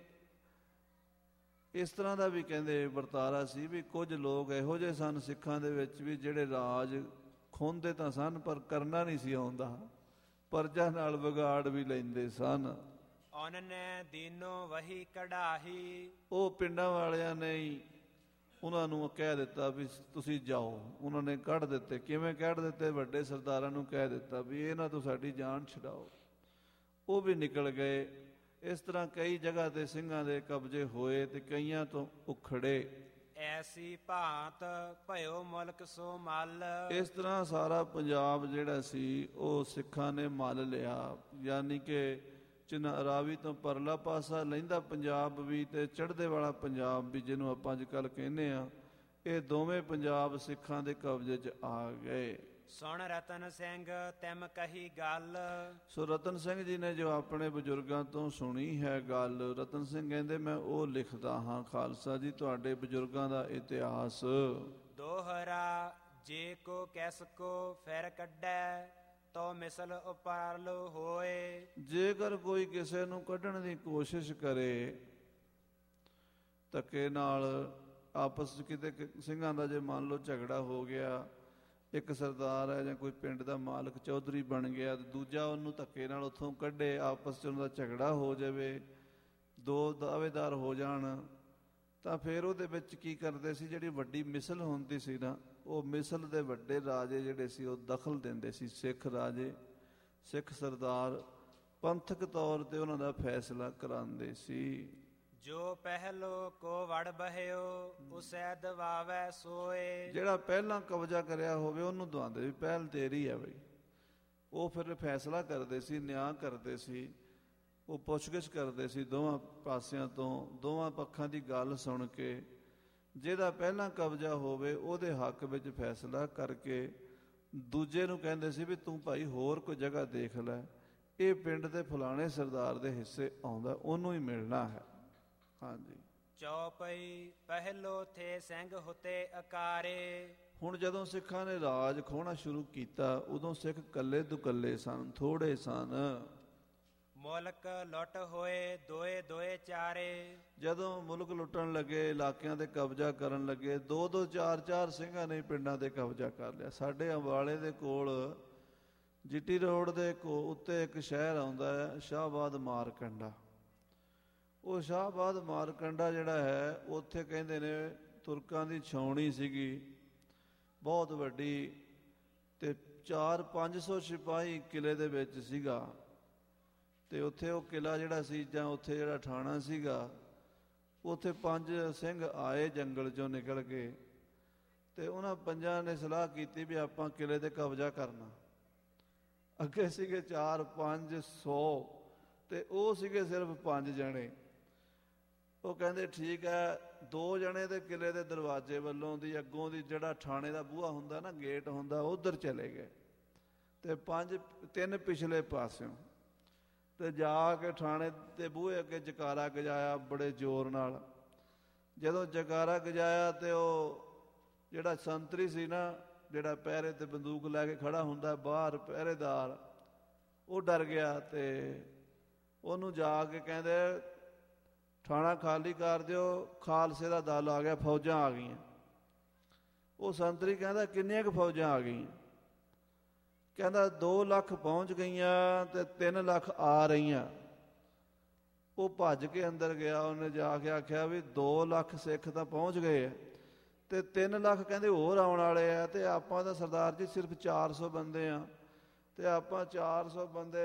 ਇਸ ਤਰ੍ਹਾਂ ਦਾ ਵੀ ਕਹਿੰਦੇ ਵਰਤਾਰਾ ਸੀ ਵੀ ਕੁਝ ਲੋਕ ਇਹੋ ਜਿਹੇ ਸਨ ਸਿੱਖਾਂ ਦੇ ਵਿੱਚ ਵੀ ਜਿਹੜੇ ਰਾਜ ਖੋਂਦੇ ਤਾਂ ਸਨ ਪਰ ਕਰਨਾ ਨਹੀਂ ਸੀ ਆਉਂਦਾ, ਪਰਜਾ ਨਾਲ ਵਿਗਾੜ ਵੀ ਲੈਂਦੇ ਸਨ। ਉਹਨੇ ਦੀਨੋਂ ਵਹੀ ਕਢਾਹੀ। ਉਹ ਪਿੰਡਾਂ ਵਾਲਿਆਂ ਨੇ ਹੀ ਉਹਨਾਂ ਨੂੰ ਕਹਿ ਦਿੱਤਾ ਵੀ ਤੁਸੀਂ ਜਾਓ। ਉਹਨਾਂ ਨੇ ਕੱਢ ਦਿੱਤੇ। ਕਿਵੇਂ ਕੱਢ ਦਿੱਤੇ? ਵੱਡੇ ਸਰਦਾਰਾਂ ਨੂੰ ਕਹਿ ਦਿੱਤਾ ਵੀ ਇਹਨਾਂ ਤੋਂ ਸਾਡੀ ਜਾਨ ਛਡਾਓ। ਉਹ ਵੀ ਨਿਕਲ ਗਏ। ਇਸ ਤਰ੍ਹਾਂ ਕਈ ਜਗ੍ਹਾ ਤੇ ਸਿੰਘਾਂ ਦੇ ਕਬਜ਼ੇ ਹੋਏ ਤੇ ਕਈਆਂ ਤੋਂ ਉਖੜੇ। ਐਸੀ ਭਾਂਤ ਭਇਓ ਮੁਲਕ ਸੋ ਮੱਲ। ਇਸ ਤਰ੍ਹਾਂ ਸਾਰਾ ਪੰਜਾਬ ਜਿਹੜਾ ਸੀ ਉਹ ਸਿੱਖਾਂ ਨੇ ਮੱਲ ਲਿਆ, ਯਾਨੀ ਕਿ ਰਾਵੀ ਤੋਂ ਪਰਲਾ ਪਾਸਾ ਲਹਿੰਦਾ ਪੰਜਾਬ ਵੀ ਤੇ ਚੜ੍ਹਦੇ ਵਾਲਾ ਪੰਜਾਬ ਵੀ, ਜਿਹਨੂੰ ਆਪਾਂ ਅੱਜ ਕੱਲ੍ਹ ਕਹਿੰਦੇ ਆ, ਇਹ ਦੋਵੇਂ ਪੰਜਾਬ ਸਿੱਖਾਂ ਦੇ ਕਬਜ਼ੇ 'ਚ ਆ ਗਏ। ਸੁਣ ਰਤਨ ਸਿੰਘ ਤਿਮ ਕਹੀ ਗੱਲ। ਸੋ ਰਤਨ ਸਿੰਘ ਜੀ ਨੇ ਜੋ ਆਪਣੇ ਬਜ਼ੁਰਗਾਂ ਤੋਂ ਸੁਣੀ ਹੈ ਗੱਲ, ਰਤਨ ਸਿੰਘ ਕਹਿੰਦੇ ਮੈਂ ਉਹ ਲਿਖਦਾ ਹਾਂ ਖਾਲਸਾ ਜੀ ਤੁਹਾਡੇ ਬਜ਼ੁਰਗਾਂ ਦਾ ਇਤਿਹਾਸ। ਦੋਹਰਾ ਜੇ ਕੋ ਕੈਸ ਕੋ ਫਿਰ ਕੱਢੈ ਤੋ ਮਿਸਲ ਉਪਾਰਲ ਹੋਏ। ਜੇਕਰ ਕੋਈ ਕਿਸੇ ਨੂੰ ਕੱਢਣ ਦੀ ਕੋਸ਼ਿਸ਼ ਕਰੇ ਧੱਕੇ ਨਾਲ, ਆਪਸ 'ਚ ਕਿਤੇ ਸਿੰਘਾਂ ਦਾ ਜੇ ਮੰਨ ਲਓ ਝਗੜਾ ਹੋ ਗਿਆ, ਇੱਕ ਸਰਦਾਰ ਹੈ ਜਾਂ ਕੋਈ ਪਿੰਡ ਦਾ ਮਾਲਕ ਚੌਧਰੀ ਬਣ ਗਿਆ, ਦੂਜਾ ਉਹਨੂੰ ਧੱਕੇ ਨਾਲ ਉੱਥੋਂ ਕੱਢੇ, ਆਪਸ 'ਚ ਉਹਨਾਂ ਦਾ ਝਗੜਾ ਹੋ ਜਾਵੇ, ਦੋ ਦਾਅਵੇਦਾਰ ਹੋ ਜਾਣ, ਤਾਂ ਫਿਰ ਉਹਦੇ ਵਿੱਚ ਕੀ ਕਰਦੇ ਸੀ, ਜਿਹੜੀ ਵੱਡੀ ਮਿਸਲ ਹੁੰਦੀ ਸੀ ਨਾ, ਉਹ ਮਿਸਲ ਦੇ ਵੱਡੇ ਰਾਜੇ ਜਿਹੜੇ ਸੀ ਉਹ ਦਖਲ ਦਿੰਦੇ ਸੀ। ਸਿੱਖ ਰਾਜੇ, ਸਿੱਖ ਸਰਦਾਰ ਪੰਥਕ ਤੌਰ ਤੇ ਉਹਨਾਂ ਦਾ ਫੈਸਲਾ ਕਰਾਉਂਦੇ ਸੀ। ਜੋ ਪਹਿਲੋ ਕੋ ਵੜ ਬਹਿਓ ਉਸੈ ਦਵਾਵੈ ਸੋਏ। ਜਿਹੜਾ ਪਹਿਲਾਂ ਕਬਜ਼ਾ ਕਰਿਆ ਹੋਵੇ ਉਹਨੂੰ ਦਵਾਉਂਦੇ ਵੀ ਪਹਿਲ ਤੇਰੀ ਹੈ ਬਈ। ਉਹ ਫਿਰ ਫੈਸਲਾ ਕਰਦੇ ਸੀ, ਨਿਆਂ ਕਰਦੇ ਸੀ, ਉਹ ਪੁੱਛਗਿੱਛ ਕਰਦੇ ਸੀ ਦੋਵਾਂ ਪਾਸਿਆਂ ਤੋਂ, ਦੋਵਾਂ ਪੱਖਾਂ ਦੀ ਗੱਲ ਸੁਣ ਕੇ। ਜਿਹਦਾ ਪਹਿਲਾਂ ਕਬਜ਼ਾ ਹੋਵੇ ਉਹਦੇ ਹੱਕ ਵਿੱਚ ਫੈਸਲਾ ਕਰਕੇ ਦੂਜੇ ਨੂੰ ਕਹਿੰਦੇ ਸੀ ਵੀ ਤੂੰ ਭਾਈ ਹੋਰ ਕੋਈ ਜਗ੍ਹਾ ਦੇਖ ਲੈ, ਇਹ ਪਿੰਡ ਦੇ ਫਲਾਣੇ ਸਰਦਾਰ ਦੇ ਹਿੱਸੇ ਆਉਂਦਾ, ਉਹਨੂੰ ਹੀ ਮਿਲਣਾ ਹੈ। ਹਾਂਜੀ। ਚੌਪਈ ਪਹਿਲੋ ਥੇ ਸਿੰਘ ਹੁਤੇ ਅਕਾਰੇ। ਹੁਣ ਜਦੋਂ ਸਿੱਖਾਂ ਨੇ ਰਾਜ ਖੋਹਣਾ ਸ਼ੁਰੂ ਕੀਤਾ ਉਦੋਂ ਸਿੱਖ ਕੱਲੇ ਦੁਕੱਲੇ ਸਨ, ਥੋੜੇ ਸਨ। ਮੁਲਕ ਲੁੱਟ ਹੋਏ ਦੋਏ ਦੋਏ ਚਾਰੇ। ਜਦੋਂ ਮੁਲਕ ਲੁੱਟਣ ਲੱਗੇ, ਇਲਾਕਿਆਂ ਤੇ ਕਬਜ਼ਾ ਕਰਨ ਲੱਗੇ, ਦੋ ਦੋ ਚਾਰ ਚਾਰ ਸਿੰਘਾਂ ਨੇ ਪਿੰਡਾਂ ਤੇ ਕਬਜ਼ਾ ਕਰ ਲਿਆ। ਸਾਡੇ ਅੰਬਾਲੇ ਦੇ ਕੋਲ ਜੀਟੀ ਰੋਡ ਦੇ ਉੱਤੇ ਇੱਕ ਸ਼ਹਿਰ ਆਉਂਦਾ ਹੈ ਸ਼ਾਹਬਾਦ ਮਾਰਕੰਡਾ। ਉਹ ਸ਼ਾਹਬਾਦ ਮਾਰਕੰਡਾ ਜਿਹੜਾ ਹੈ, ਉੱਥੇ ਕਹਿੰਦੇ ਨੇ ਤੁਰਕਾਂ ਦੀ ਛਾਉਣੀ ਸੀਗੀ ਬਹੁਤ ਵੱਡੀ, ਤੇ 400-500 ਸਿਪਾਹੀ ਕਿਲੇ ਦੇ ਵਿੱਚ ਸੀਗਾ। ਤੇ ਉੱਥੇ ਉਹ ਕਿਲਾ ਜਿਹੜਾ ਸੀ ਜਾਂ ਉੱਥੇ ਜਿਹੜਾ ਠਾਣਾ ਸੀਗਾ, ਉੱਥੇ 5 ਸਿੰਘ ਆਏ ਜੰਗਲ 'ਚੋਂ ਨਿਕਲ ਕੇ, ਤੇ ਉਹਨਾਂ 5 ਨੇ ਸਲਾਹ ਕੀਤੀ ਵੀ ਆਪਾਂ ਕਿਲੇ 'ਤੇ ਕਬਜ਼ਾ ਕਰਨਾ। ਅੱਗੇ ਸੀਗੇ 4-500 ਤੇ ਉਹ ਸੀਗੇ ਸਿਰਫ 5 ਜਣੇ। ਉਹ ਕਹਿੰਦੇ ਠੀਕ ਹੈ, 2 ਜਣੇ ਦੇ ਕਿਲੇ ਦੇ ਦਰਵਾਜ਼ੇ ਵੱਲੋਂ ਦੀ ਅੱਗੋਂ ਦੀ ਜਿਹੜਾ ਠਾਣੇ ਦਾ ਬੂਹਾ ਹੁੰਦਾ ਨਾ, ਗੇਟ ਹੁੰਦਾ, ਉੱਧਰ ਚਲੇ ਗਏ, ਤੇ 3 ਪਿਛਲੇ ਪਾਸਿਓਂ, ਤੇ ਜਾ ਕੇ ਠਾਣੇ ਦੇ ਬੂਹੇ ਅੱਗੇ ਜਕਾਰਾ ਗਜਾਇਆ ਬੜੇ ਜ਼ੋਰ ਨਾਲ। ਜਦੋਂ ਜਕਾਰਾ ਗਜਾਇਆ ਤੇ ਉਹ ਜਿਹੜਾ ਸੰਤਰੀ ਸੀ ਨਾ, ਜਿਹੜਾ ਪਹਿਰੇ ਤੇ ਬੰਦੂਕ ਲੈ ਕੇ ਖੜਾ ਹੁੰਦਾ ਬਾਹਰ ਪਹਿਰੇਦਾਰ, ਉਹ ਡਰ ਗਿਆ ਤੇ ਉਹਨੂੰ ਜਾ ਕੇ ਕਹਿੰਦੇ ਠਾਣਾ ਖਾਲੀ ਕਰ ਦਿਓ, ਖਾਲਸੇ ਦਾ ਦਲ ਆ ਗਿਆ, ਫੌਜਾਂ ਆ ਗਈਆਂ। ਉਹ ਸੰਤਰੀ ਕਹਿੰਦਾ ਕਿੰਨੀਆਂ ਕੁ ਫੌਜਾਂ ਆ ਗਈਆਂ? ਕਹਿੰਦਾ 2 ਲੱਖ ਪਹੁੰਚ ਗਈਆਂ ਤੇ 3 ਲੱਖ ਆ ਰਹੀਆਂ। ਉਹ ਭੱਜ ਕੇ ਅੰਦਰ ਗਿਆ, ਉਹਨੇ ਜਾ ਕੇ ਆਖਿਆ ਵੀ 2 ਲੱਖ ਸਿੱਖ ਤਾਂ ਪਹੁੰਚ ਗਏ ਆ ਤੇ 3 ਲੱਖ ਕਹਿੰਦੇ ਹੋਰ ਆਉਣ ਵਾਲੇ ਆ, ਤੇ ਆਪਾਂ ਤਾਂ ਸਰਦਾਰ ਜੀ ਸਿਰਫ 400 ਬੰਦੇ ਆ, ਤੇ ਆਪਾਂ 400 ਬੰਦੇ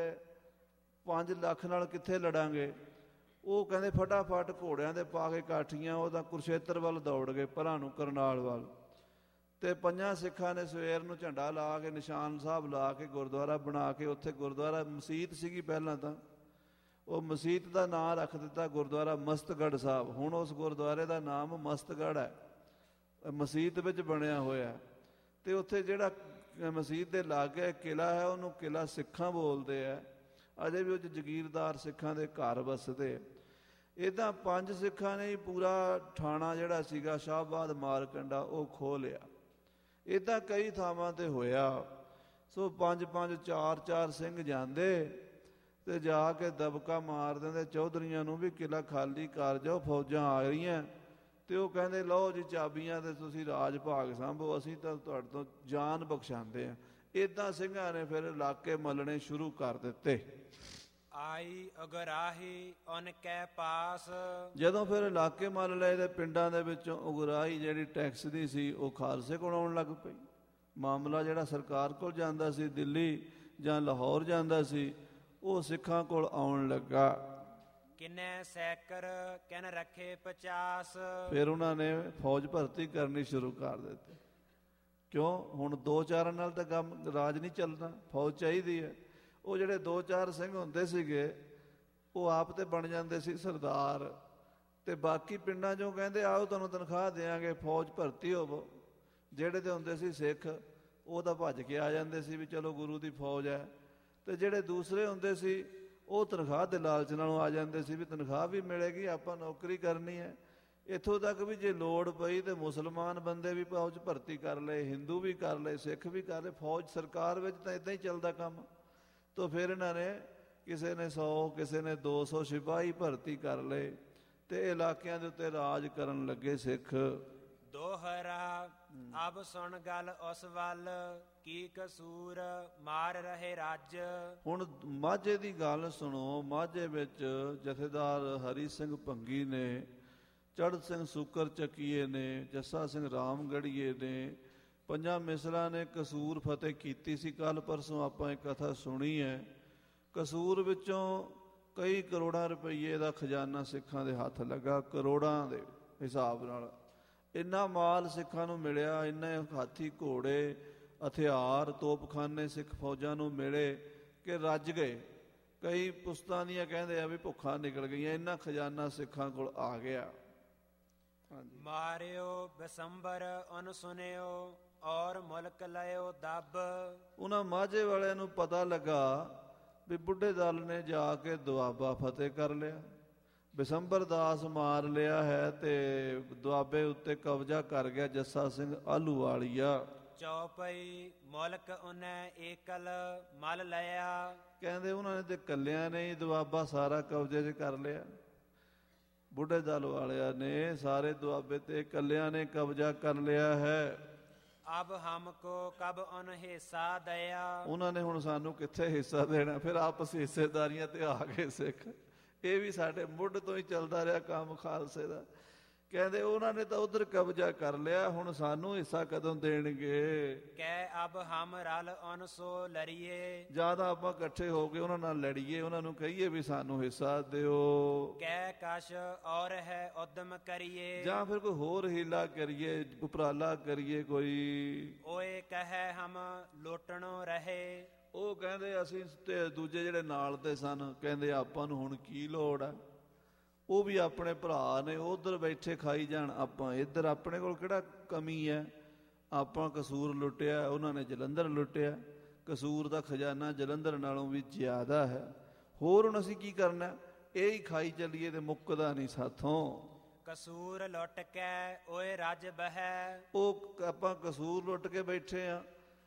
5 ਲੱਖ ਨਾਲ ਕਿੱਥੇ ਲੜਾਂਗੇ? ਉਹ ਕਹਿੰਦੇ ਫਟਾਫਟ ਘੋੜਿਆਂ ਦੇ ਪਾ ਕੇ ਕਾਠੀਆਂ, ਉਹ ਤਾਂ ਕੁਰਸ਼ੇਤਰ ਵੱਲ ਦੌੜ ਗਏ, ਭਰਾ ਨੂੰ ਕਰਨਾਲ ਵੱਲ। ਤੇ 5 ਸਿੱਖਾਂ ਨੇ ਸਵੇਰ ਨੂੰ ਝੰਡਾ ਲਾ ਕੇ, ਨਿਸ਼ਾਨ ਸਾਹਿਬ ਲਾ ਕੇ, ਗੁਰਦੁਆਰਾ ਬਣਾ ਕੇ, ਉੱਥੇ ਗੁਰਦੁਆਰਾ ਮਸੀਤ ਸੀਗੀ ਪਹਿਲਾਂ ਤਾਂ, ਉਹ ਮਸੀਤ ਦਾ ਨਾਂ ਰੱਖ ਦਿੱਤਾ ਗੁਰਦੁਆਰਾ ਮਸਤਗੜ੍ਹ ਸਾਹਿਬ। ਹੁਣ ਉਸ ਗੁਰਦੁਆਰੇ ਦਾ ਨਾਮ ਮਸਤਗੜ੍ਹ ਹੈ, ਮਸੀਤ ਵਿੱਚ ਬਣਿਆ ਹੋਇਆ। ਤੇ ਉੱਥੇ ਜਿਹੜਾ ਮਸੀਤ ਦੇ ਲਾਗੇ ਕਿਲਾ ਹੈ, ਉਹਨੂੰ ਕਿਲਾ ਸਿੱਖਾਂ ਬੋਲਦੇ ਆ, ਅਜੇ ਵੀ ਉਹ 'ਚ ਜਗੀਰਦਾਰ ਸਿੱਖਾਂ ਦੇ ਘਰ ਵਸਦੇ। ਇੱਦਾਂ 5 ਸਿੱਖਾਂ ਨੇ ਹੀ ਪੂਰਾ ਠਾਣਾ ਜਿਹੜਾ ਸੀਗਾ ਸ਼ਾਹਬਾਦ ਮਾਰਕੰਡਾ ਉਹ ਖੋਹ ਲਿਆ। ਇੱਦਾਂ ਕਈ ਥਾਵਾਂ 'ਤੇ ਹੋਇਆ। ਸੋ 5-5 4-4 ਸਿੰਘ ਜਾਂਦੇ ਤੇ ਜਾ ਕੇ ਦਬਕਾ ਮਾਰ ਦਿੰਦੇ ਚੌਧਰੀਆਂ ਨੂੰ ਵੀ ਕਿਲਾ ਖਾਲੀ ਕਰ ਜਾਓ, ਫੌਜਾਂ ਆ ਰਹੀਆਂ। ਤੇ ਉਹ ਕਹਿੰਦੇ ਲਓ ਜੀ ਚਾਬੀਆਂ, ਤੇ ਤੁਸੀਂ ਰਾਜ ਭਾਗ ਸੰਭੋ, ਅਸੀਂ ਤਾਂ ਤੁਹਾਡੇ ਤੋਂ ਜਾਨ ਬਖਸ਼ਾਉਂਦੇ ਹਾਂ। ਇੱਦਾਂ ਸਿੰਘਾਂ ਨੇ ਫਿਰ ਇਲਾਕੇ ਮੱਲਣੇ ਸ਼ੁਰੂ ਕਰ ਦਿੱਤੇ। ਆਈ ਉਗਰਾਹੀ ਉਨ ਕੈ ਪਾਸ, ਜਦੋਂ ਫਿਰ ਇਲਾਕੇ ਮੱਲ ਲਏ ਤੇ ਪਿੰਡਾਂ ਦੇ ਵਿੱਚੋਂ ਉਗਰਾਹੀ ਜਿਹੜੀ ਟੈਕਸ ਦੀ ਸੀ ਉਹ ਖਾਲਸੇ ਕੋਲ ਆਉਣ ਲੱਗ ਪਈ। ਮਾਮਲਾ ਜਿਹੜਾ ਸਰਕਾਰ ਕੋਲ ਜਾਂਦਾ ਸੀ, ਦਿੱਲੀ ਜਾਂ ਲਾਹੌਰ ਜਾਂਦਾ ਸੀ, ਉਹ ਸਿੱਖਾਂ ਕੋਲ ਆਉਣ ਲੱਗਾ। ਕਿੰਨੇ ਸੈਕਰ ਕਿਨ ਰੱਖੇ 50, ਫਿਰ ਉਹਨਾਂ ਨੇ ਫੌਜ ਭਰਤੀ ਕਰਨੀ ਸ਼ੁਰੂ ਕਰ ਦਿੱਤੀ। ਕਿਉਂ? ਹੁਣ 2-4 ਨਾਲ ਤਾਂ ਕੰਮ ਰਾਜ ਨਹੀਂ ਚੱਲਦਾ, ਫੌਜ ਚਾਹੀਦੀ ਹੈ। ਉਹ ਜਿਹੜੇ 2-4 ਸਿੰਘ ਹੁੰਦੇ ਸੀਗੇ ਉਹ ਆਪ ਤੇ ਬਣ ਜਾਂਦੇ ਸੀ ਸਰਦਾਰ, ਤੇ ਬਾਕੀ ਪਿੰਡਾਂ 'ਚੋਂ ਕਹਿੰਦੇ ਆਓ ਤੁਹਾਨੂੰ ਤਨਖਾਹ ਦਿਆਂਗੇ, ਫੌਜ ਭਰਤੀ ਹੋਵੋ। ਜਿਹੜੇ ਤੇ ਹੁੰਦੇ ਸੀ ਸਿੱਖ ਉਹ ਤਾਂ ਭੱਜ ਕੇ ਆ ਜਾਂਦੇ ਸੀ ਵੀ ਚਲੋ ਗੁਰੂ ਦੀ ਫੌਜ ਹੈ, ਤੇ ਜਿਹੜੇ ਦੂਸਰੇ ਹੁੰਦੇ ਸੀ ਉਹ ਤਨਖਾਹ ਦੇ ਲਾਲਚ ਨਾਲੋਂ ਆ ਜਾਂਦੇ ਸੀ ਵੀ ਤਨਖਾਹ ਵੀ ਮਿਲੇਗੀ, ਆਪਾਂ ਨੌਕਰੀ ਕਰਨੀ ਹੈ। ਇੱਥੋਂ ਤੱਕ ਵੀ ਜੇ ਲੋੜ ਪਈ ਤੇ ਮੁਸਲਮਾਨ ਬੰਦੇ ਵੀ ਫੌਜ ਭਰਤੀ ਕਰ ਲਏ, ਹਿੰਦੂ ਵੀ ਕਰ ਲਏ, ਸਿੱਖ ਵੀ ਕਰ ਲਏ। ਫੌਜ ਸਰਕਾਰ ਵਿੱਚ ਤਾਂ ਇੱਦਾਂ ਹੀ ਚੱਲਦਾ ਕੰਮ। ਤਾਂ ਫਿਰ ਇਹਨਾਂ ਨੇ ਕਿਸੇ ਨੇ 100 ਕਿਸੇ ਨੇ 200 ਸਿਪਾਹੀ ਭਰਤੀ ਕਰ ਲਏ ਤੇ ਇਲਾਕਿਆਂ ਦੇ ਉੱਤੇ ਰਾਜ ਕਰਨ ਲੱਗੇ ਸਿੱਖ। ਦੋਹਰਾ ਅਬ ਸੁਣ ਗੱਲ ਉਸ ਵੱਲ, ਕੀ ਕਸੂਰ ਮਾਰ ਰਹੇ ਰੱਜ। ਹੁਣ ਮਾਝੇ ਦੀ ਗੱਲ ਸੁਣੋ। ਮਾਝੇ ਵਿੱਚ ਜਥੇਦਾਰ ਹਰੀ ਸਿੰਘ ਭੰਗੀ ਨੇ, ਚੜ੍ਹ ਸਿੰਘ ਸੂਕਰ ਚੱਕੀਏ ਨੇ, ਜੱਸਾ ਸਿੰਘ ਰਾਮਗੜੀਏ ਨੇ, 5 ਮਿਸਲਾਂ ਨੇ ਕਸੂਰ ਫਤਿਹ ਕੀਤੀ ਸੀ। ਕੱਲ੍ਹ ਪਰਸੋਂ ਆਪਾਂ ਇਹ ਕਥਾ ਸੁਣੀ ਹੈ। ਕਸੂਰ ਵਿੱਚੋਂ ਕਈ ਕਰੋੜਾਂ ਰੁਪਈਏ ਦਾ ਖਜ਼ਾਨਾ ਸਿੱਖਾਂ ਦੇ ਹੱਥ ਲੱਗਾ, ਕਰੋੜਾਂ ਦੇ ਹਿਸਾਬ ਨਾਲ। ਇੰਨਾ ਮਾਲ ਸਿੱਖਾਂ ਨੂੰ ਮਿਲਿਆ, ਇੰਨੇ ਹਾਥੀ ਘੋੜੇ ਹਥਿਆਰ ਤੋਪਖਾਨੇ ਸਿੱਖ ਫੌਜਾਂ ਨੂੰ ਮਿਲੇ ਕਿ ਰੱਜ ਗਏ। ਕਈ ਪੁਸਤਾਂ ਦੀਆਂ ਕਹਿੰਦੇ ਆ ਵੀ ਭੁੱਖਾਂ ਨਿਕਲ ਗਈਆਂ, ਇੰਨਾ ਖਜ਼ਾਨਾ ਸਿੱਖਾਂ ਕੋਲ ਆ ਗਿਆ। ਮਾਰਿਓ ਬਸੰਬਰ ਅਨ ਸੁਨਿਓ ਔਰ ਮੁਲਕ ਲਿਓ ਦੱਬ। ਉਹਨਾਂ ਮਾਝੇ ਵਾਲਿਆਂ ਨੂੰ ਪਤਾ ਲੱਗਾ ਵੀ ਬੁੱਢੇ ਦਲ ਨੇ ਜਾ ਕੇ ਦੁਆਬਾ ਫਤਿਹ ਕਰ ਲਿਆ, ਬਿਸੰਬਰ ਦਾਸ ਮਾਰ ਲਿਆ ਹੈ ਤੇ ਦੁਆਬੇ ਉੱਤੇ ਕਬਜ਼ਾ ਕਰ ਗਿਆ ਜੱਸਾ ਸਿੰਘ ਆਹਲੂਵਾਲੀਆ। ਚੌਪਈ ਮੁਲਕ ਉਹਨੇ ਏਕਲ ਮਲ ਲਿਆ। ਕਹਿੰਦੇ ਉਹਨਾਂ ਨੇ ਤੇ ਕੱਲਿਆਂ ਨੇ ਹੀ ਦੁਆਬਾ ਸਾਰਾ ਕਬਜ਼ੇ 'ਚ ਕਰ ਲਿਆ। ਬੁੱਢੇ ਦਲ ਵਾਲਿਆਂ ਨੇ ਸਾਰੇ ਦੁਆਬੇ ਤੇ ਕੱਲਿਆਂ ਨੇ ਕਬਜ਼ਾ ਕਰ ਲਿਆ ਹੈ। ਅਬ ਹਮਕੋ ਕਬ ਉਨ ਹਿੱਸਾ ਦਿਆ। ਉਹਨਾਂ ਨੇ ਹੁਣ ਸਾਨੂੰ ਕਿੱਥੇ ਹਿੱਸਾ ਦੇਣਾ। ਫਿਰ ਆਪਸ ਹਿੱਸੇਦਾਰੀਆਂ ਤੇ ਆ ਗਏ ਸਿੱਖ। ਇਹ ਵੀ ਸਾਡੇ ਮੁੱਢ ਤੋਂ ਹੀ ਚੱਲਦਾ ਰਿਹਾ ਕੰਮ ਖਾਲਸੇ ਦਾ ਕਹਿੰਦੇ ਉਹਨਾਂ ਨੇ ਤਾਂ ਉਧਰ ਕਬਜ਼ਾ ਕਰ ਲਿਆ, ਹੁਣ ਸਾਨੂੰ ਹਿੱਸਾ ਕਦੋਂ ਦੇਣਗੇ? ਕਹਿ ਅਬ ਹਮ ਰਲ ਉਨ ਸੋ ਲੜੀਏ। ਜਾਂ ਤਾਂ ਆਪਾਂ ਇਕੱਠੇ ਹੋ ਕੇ ਉਹਨਾਂ ਨਾਲ ਲੜੀਏ, ਉਹਨਾਂ ਨੂੰ ਕਹੀਏ ਵੀ ਸਾਨੂੰ ਹਿੱਸਾ ਦਿਓ। ਕਹਿ ਕਛ ਔਰ ਹੈ ਉਦਮ ਕਰੀਏ। ਜਾਂ ਫਿਰ ਕੋਈ ਹੋਰ ਹੀਲਾ ਕਰੀਏ, ਉਪਰਾਲਾ ਕਰੀਏ ਕੋਈ। ਓਏ ਕਹੈ ਹਮ ਲੋਟਣੋ ਰਹੇ। ਉਹ ਕਹਿੰਦੇ ਅਸੀਂ ਤੇ ਦੂਜੇ ਜਿਹੜੇ ਨਾਲ ਦੇ ਸਨ ਕਹਿੰਦੇ ਆਪਾਂ ਨੂੰ ਹੁਣ ਕੀ ਲੋੜ ਆ, ਉਹ ਵੀ ਆਪਣੇ ਭਰਾ ਨੇ, ਉਧਰ ਬੈਠੇ ਖਾਈ ਜਾਣ, ਆਪਾਂ ਇੱਧਰ, ਆਪਣੇ ਕੋਲ ਕਿਹੜਾ ਕਮੀ ਹੈ? ਆਪਾਂ ਕਸੂਰ ਲੁੱਟਿਆ, ਉਹਨਾਂ ਨੇ ਜਲੰਧਰ ਲੁੱਟਿਆ। ਕਸੂਰ ਦਾ ਖਜ਼ਾਨਾ ਜਲੰਧਰ ਨਾਲੋਂ ਵੀ ਜ਼ਿਆਦਾ ਹੈ। ਹੋਰ ਹੁਣ ਅਸੀਂ ਕੀ ਕਰਨਾ? ਇਹ ਹੀ ਖਾਈ ਚੱਲੀਏ ਤੇ ਮੁੱਕਦਾ ਨਹੀਂ ਸਾਥੋਂ। ਕਸੂਰ ਲੁੱਟ ਕੇ ਓਏ ਰੱਜ ਬਹਿ। ਉਹ ਆਪਾਂ ਕਸੂਰ ਲੁੱਟ ਕੇ ਬੈਠੇ ਆ,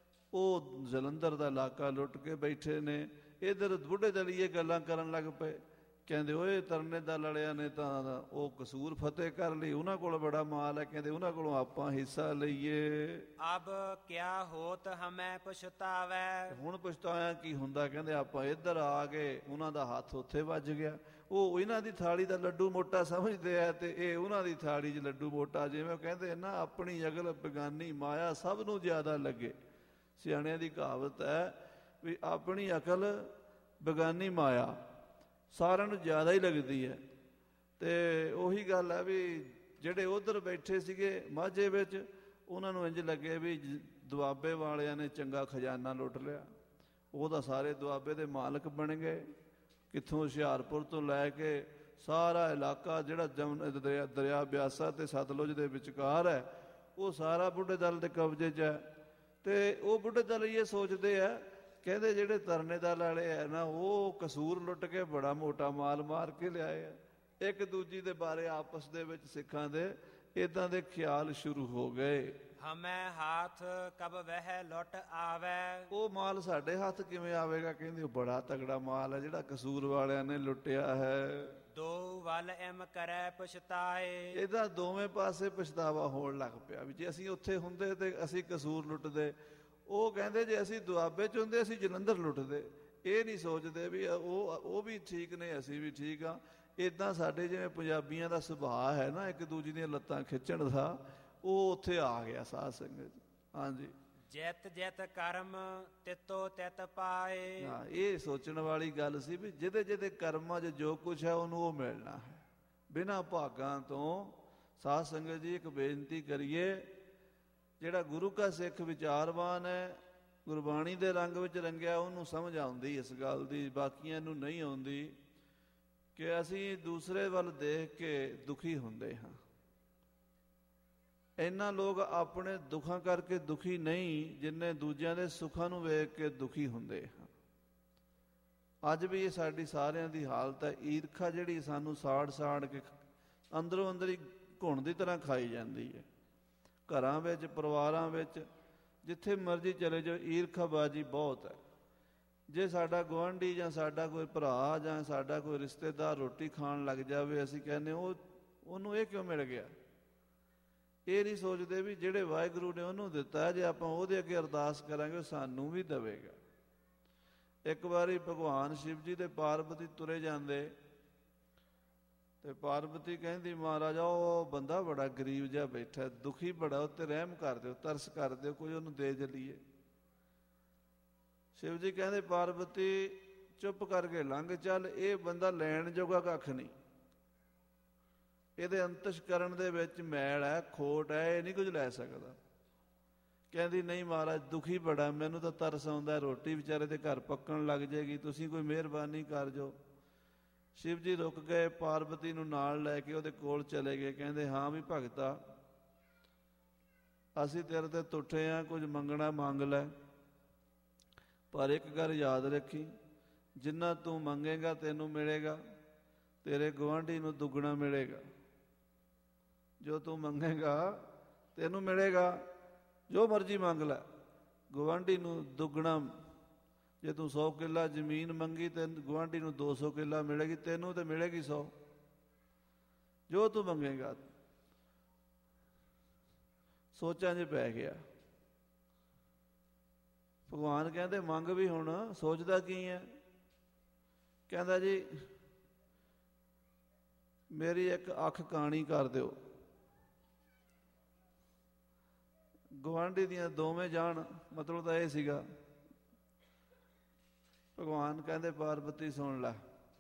ਉਹ ਜਲੰਧਰ ਦਾ ਇਲਾਕਾ ਲੁੱਟ ਕੇ ਬੈਠੇ ਨੇ। ਇੱਧਰ ਬੁੱਢੇ ਦਲੀਏ ਗੱਲਾਂ ਕਰਨ ਲੱਗ ਪਏ, ਕਹਿੰਦੇ ਓਏ ਤਰਨੇ ਦਲ ਵਾਲਿਆਂ ਨੇ ਤਾਂ ਉਹ ਕਸੂਰ ਫਤਿਹ ਕਰ ਲਈ, ਉਹਨਾਂ ਕੋਲ ਬੜਾ ਮਾਲ ਹੈ, ਕਹਿੰਦੇ ਉਹਨਾਂ ਕੋਲੋਂ ਆਪਾਂ ਹਿੱਸਾ ਲਈਏ। ਅਬ ਕਿਆ ਹੋਤ ਹਮੈ ਪਛਤਾਵੈ। ਹੁਣ ਪਛਤਾਇਆ ਕੀ ਹੁੰਦਾ? ਕਹਿੰਦੇ ਆਪਾਂ ਇੱਧਰ ਆ ਗਏ, ਉਹਨਾਂ ਦਾ ਹੱਥ ਉੱਥੇ ਵੱਜ ਗਿਆ। ਉਹ ਇਹਨਾਂ ਦੀ ਥਾਲੀ ਦਾ ਲੱਡੂ ਮੋਟਾ ਸਮਝਦੇ ਆ ਤੇ ਇਹ ਉਹਨਾਂ ਦੀ ਥਾਲੀ 'ਚ ਲੱਡੂ ਮੋਟਾ। ਜਿਵੇਂ ਕਹਿੰਦੇ ਨਾ, ਆਪਣੀ ਅਗਲ ਬੇਗਾਨੀ ਮਾਇਆ ਸਭ ਨੂੰ ਜ਼ਿਆਦਾ ਲੱਗੇ। ਸਿਆਣਿਆਂ ਦੀ ਕਹਾਵਤ ਹੈ ਵੀ ਆਪਣੀ ਅਕਲ ਬੇਗਾਨੀ ਮਾਇਆ ਸਾਰਿਆਂ ਨੂੰ ਜ਼ਿਆਦਾ ਹੀ ਲੱਗਦੀ ਹੈ। ਤੇ ਉਹੀ ਗੱਲ ਹੈ ਵੀ ਜਿਹੜੇ ਉੱਧਰ ਬੈਠੇ ਸੀਗੇ ਮਾਝੇ ਵਿੱਚ, ਉਹਨਾਂ ਨੂੰ ਇੰਝ ਲੱਗੇ ਵੀ ਦੁਆਬੇ ਵਾਲਿਆਂ ਨੇ ਚੰਗਾ ਖਜ਼ਾਨਾ ਲੁੱਟ ਲਿਆ। ਉਹ ਤਾਂ ਸਾਰੇ ਦੁਆਬੇ ਦੇ ਮਾਲਕ ਬਣ ਗਏ। ਕਿੱਥੋਂ ਹੁਸ਼ਿਆਰਪੁਰ ਤੋਂ ਲੈ ਕੇ ਸਾਰਾ ਇਲਾਕਾ ਜਿਹੜਾ ਦਰਿਆ ਬਿਆਸਾ ਤੇ ਸਤਲੁਜ ਦੇ ਵਿਚਕਾਰ ਹੈ, ਉਹ ਸਾਰਾ ਬੁੱਢੇ ਦਲ ਦੇ ਕਬਜ਼ੇ 'ਚ ਹੈ। ਤੇ ਉਹ ਬੁੱਢੇ ਦਲ ਇਹ ਸੋਚਦੇ ਆ, ਕਹਿੰਦੇ ਜਿਹੜੇ ਤਰਨੇ ਦਲ ਵਾਲੇ ਹੈ ਨਾ, ਉਹ ਕਸੂਰ ਲੁੱਟ ਕੇ ਬੜਾ ਮੋਟਾ ਮਾਲ ਮਾਰ ਕੇ ਲਿਆਏ ਆ। ਇੱਕ ਦੂਜੀ ਦੇ ਬਾਰੇ ਆਪਸ ਦੇ ਵਿੱਚ ਸਿੱਖਾਂ ਦੇ ਇਦਾਂ ਦੇ ਖਿਆਲ ਸ਼ੁਰੂ ਹੋ ਗਏ। ਹਮੈ ਹਾਥ ਕਬ ਵਹਿ ਲੁੱਟ ਆਵੈ। ਉਹ ਮਾਲ ਸਾਡੇ ਹੱਥ ਕਿਵੇਂ ਆਵੇਗਾ? ਕਹਿੰਦੇ ਉਹ ਬੜਾ ਤਗੜਾ ਮਾਲ ਹੈ ਜਿਹੜਾ ਕਸੂਰ ਵਾਲਿਆਂ ਨੇ ਲੁੱਟਿਆ ਹੈ। ਦੋ ਵੱਲ ਐਮ ਕਰੈ ਪਛਤਾਏ। ਇਹਦਾ ਦੋਵੇਂ ਪਾਸੇ ਪਛਤਾਵਾ ਹੋਣ ਲੱਗ ਪਿਆ ਵੀ ਜੇ ਅਸੀਂ ਉੱਥੇ ਹੁੰਦੇ ਤੇ ਅਸੀਂ ਕਸੂਰ ਲੁੱਟਦੇ। ਉਹ ਕਹਿੰਦੇ ਜੇ ਅਸੀਂ ਦੁਆਬੇ 'ਚ ਹੁੰਦੇ ਅਸੀਂ ਜਲੰਧਰ ਲੁੱਟਦੇ। ਇਹ ਨਹੀਂ ਸੋਚਦੇ ਵੀ ਉਹ ਵੀ ਠੀਕ ਨੇ, ਅਸੀਂ ਵੀ ਠੀਕ ਆ। ਇੱਦਾਂ ਸਾਡੇ ਜਿਵੇਂ ਪੰਜਾਬੀਆਂ ਦਾ ਸੁਭਾਅ ਹੈ ਨਾ, ਇੱਕ ਦੂਜੀ ਦੀਆਂ ਲੱਤਾਂ ਖਿੱਚਣ ਦਾ, ਉਹ ਉੱਥੇ ਆ ਗਿਆ ਸਾਧ ਸੰਗਤ। ਹਾਂਜੀ, ਜਿਤ ਜਿਤ ਕਰਮ ਤਿਤੋ ਤਿਤ ਪਾਏ। ਹਾਂ, ਇਹ ਸੋਚਣ ਵਾਲੀ ਗੱਲ ਸੀ ਵੀ ਜਿਹਦੇ ਜਿਹਦੇ ਕਰਮਾਂ 'ਚ ਜੋ ਕੁਛ ਹੈ ਉਹਨੂੰ ਉਹ ਮਿਲਣਾ ਹੈ, ਬਿਨਾਂ ਭਾਗਾਂ ਤੋਂ। ਸਾਧ ਸੰਗਤ ਜੀ, ਇੱਕ ਬੇਨਤੀ ਕਰੀਏ, ਜਿਹੜਾ ਗੁਰੂ ਕਾ ਸਿੱਖ ਵਿਚਾਰਵਾਨ ਹੈ, ਗੁਰਬਾਣੀ ਦੇ ਰੰਗ ਵਿੱਚ ਰੰਗਿਆ, ਉਹਨੂੰ ਸਮਝ ਆਉਂਦੀ ਇਸ ਗੱਲ ਦੀ, ਬਾਕੀਆਂ ਨੂੰ ਨਹੀਂ ਆਉਂਦੀ ਕਿ ਅਸੀਂ ਦੂਸਰੇ ਵੱਲ ਦੇਖ ਕੇ ਦੁਖੀ ਹੁੰਦੇ ਹਾਂ। ਇੰਨਾ ਲੋਕ ਆਪਣੇ ਦੁੱਖਾਂ ਕਰਕੇ ਦੁਖੀ ਨਹੀਂ ਜਿੰਨੇ ਦੂਜਿਆਂ ਦੇ ਸੁੱਖਾਂ ਨੂੰ ਵੇਖ ਕੇ ਦੁਖੀ ਹੁੰਦੇ ਹਾਂ। ਅੱਜ ਵੀ ਇਹ ਸਾਡੀ ਸਾਰਿਆਂ ਦੀ ਹਾਲਤ ਹੈ। ਈਰਖਾ ਜਿਹੜੀ ਸਾਨੂੰ ਸਾੜ ਸਾੜ ਕੇ ਅੰਦਰੋਂ ਅੰਦਰ ਹੀ ਘੁਣ ਦੀ ਤਰ੍ਹਾਂ ਖਾਈ ਜਾਂਦੀ ਹੈ। ਘਰਾਂ ਵਿੱਚ, ਪਰਿਵਾਰਾਂ ਵਿੱਚ, ਜਿੱਥੇ ਮਰਜ਼ੀ ਚਲੇ ਜਾਓ, ਈਰਖਾਬਾਜ਼ੀ ਬਹੁਤ ਹੈ। ਜੇ ਸਾਡਾ ਗੁਆਂਢੀ ਜਾਂ ਸਾਡਾ ਕੋਈ ਭਰਾ ਜਾਂ ਸਾਡਾ ਕੋਈ ਰਿਸ਼ਤੇਦਾਰ ਰੋਟੀ ਖਾਣ ਲੱਗ ਜਾਵੇ, ਅਸੀਂ ਕਹਿੰਦੇ ਉਹਨੂੰ ਇਹ ਕਿਉਂ ਮਿਲ ਗਿਆ? ਇਹ ਨਹੀਂ ਸੋਚਦੇ ਵੀ ਜਿਹੜੇ ਵਾਹਿਗੁਰੂ ਨੇ ਉਹਨੂੰ ਦਿੱਤਾ, ਜੇ ਆਪਾਂ ਉਹਦੇ ਅੱਗੇ ਅਰਦਾਸ ਕਰਾਂਗੇ ਉਹ ਸਾਨੂੰ ਵੀ ਦੇਵੇਗਾ। ਇੱਕ ਵਾਰੀ ਭਗਵਾਨ ਸ਼ਿਵ ਜੀ ਤੇ ਪਾਰਵਤੀ ਤੁਰੇ ਜਾਂਦੇ ਤੇ ਪਾਰਵਤੀ ਕਹਿੰਦੀ, ਮਹਾਰਾਜਾ ਉਹ ਬੰਦਾ ਬੜਾ ਗਰੀਬ ਜਿਹਾ ਬੈਠਾ, ਦੁਖੀ ਬੜਾ, ਉੱਤੇ ਰਹਿਮ ਕਰ ਦਿਓ, ਤਰਸ ਕਰ ਦਿਓ, ਕੋਈ ਉਹਨੂੰ ਦੇ ਚੱਲੀਏ। ਸ਼ਿਵ ਜੀ ਕਹਿੰਦੇ, ਪਾਰਵਤੀ ਚੁੱਪ ਕਰਕੇ ਲੰਘ ਚੱਲ, ਇਹ ਬੰਦਾ ਲੈਣ ਜੋਗਾ ਕੱਖ ਨਹੀਂ, ਇਹਦੇ ਅੰਤਸ਼ਕਰਨ ਦੇ ਵਿੱਚ ਮੈਲ ਹੈ, ਖੋਟ ਹੈ, ਇਹ ਨਹੀਂ ਕੁਝ ਲੈ ਸਕਦਾ। ਕਹਿੰਦੀ, ਨਹੀਂ ਮਹਾਰਾਜ, ਦੁਖੀ ਬੜਾ, ਮੈਨੂੰ ਤਾਂ ਤਰਸ ਆਉਂਦਾ, ਰੋਟੀ ਵਿਚਾਰੇ ਦੇ ਘਰ ਪੱਕਣ ਲੱਗ ਜਾਏਗੀ, ਤੁਸੀਂ ਕੋਈ ਮਿਹਰਬਾਨੀ ਕਰ ਜੋ। ਸ਼ਿਵ ਜੀ ਰੁਕ ਗਏ, ਪਾਰਵਤੀ ਨੂੰ ਨਾਲ ਲੈ ਕੇ ਉਹਦੇ ਕੋਲ ਚਲੇ ਗਏ। ਕਹਿੰਦੇ, ਹਾਂ ਵੀ ਭਗਤਾ, ਅਸੀਂ ਤੇਰੇ ਤੇ ਤੁੱਠੇ ਹਾਂ, ਕੁਝ ਮੰਗਣਾ ਮੰਗ ਲੈ, ਪਰ ਇੱਕ ਗੱਲ ਯਾਦ ਰੱਖੀ, ਜਿੰਨਾ ਤੂੰ ਮੰਗੇਗਾ ਤੈਨੂੰ ਮਿਲੇਗਾ, ਤੇਰੇ ਗੁਆਂਢੀ ਨੂੰ ਦੁੱਗਣਾ ਮਿਲੇਗਾ। ਜੋ ਤੂੰ ਮੰਗੇਗਾ ਤੈਨੂੰ ਮਿਲੇਗਾ, ਜੋ ਮਰਜ਼ੀ ਮੰਗ ਲੈ, ਗੁਆਂਢੀ ਨੂੰ ਦੁੱਗਣਾ। ਜੇ ਤੂੰ 100 ਕਿੱਲਾ ਜ਼ਮੀਨ ਮੰਗੀ ਤੇ ਗੁਆਂਢੀ ਨੂੰ 200 ਕਿੱਲਾ ਮਿਲੇਗੀ, ਤੈਨੂੰ ਤਾਂ ਮਿਲੇਗੀ 100। ਜੋ ਤੂੰ ਮੰਗੇਗਾ। ਸੋਚਾਂ 'ਚ ਪੈ ਗਿਆ। ਭਗਵਾਨ ਕਹਿੰਦੇ, ਮੰਗ ਵੀ ਹੁਣ, ਸੋਚਦਾ ਕੀ ਹੈ? ਕਹਿੰਦਾ, ਜੀ ਮੇਰੀ ਇੱਕ ਅੱਖ ਕਾਣੀ ਕਰ ਦਿਓ। ਗੁਆਂਢੀ ਦੀਆਂ ਦੋਵੇਂ ਜਾਣ, ਮਤਲਬ ਤਾਂ ਇਹ ਸੀਗਾ। ਭਗਵਾਨ ਕਹਿੰਦੇ ਪਾਰਵਤੀ ਸੁਣ ਲੈ,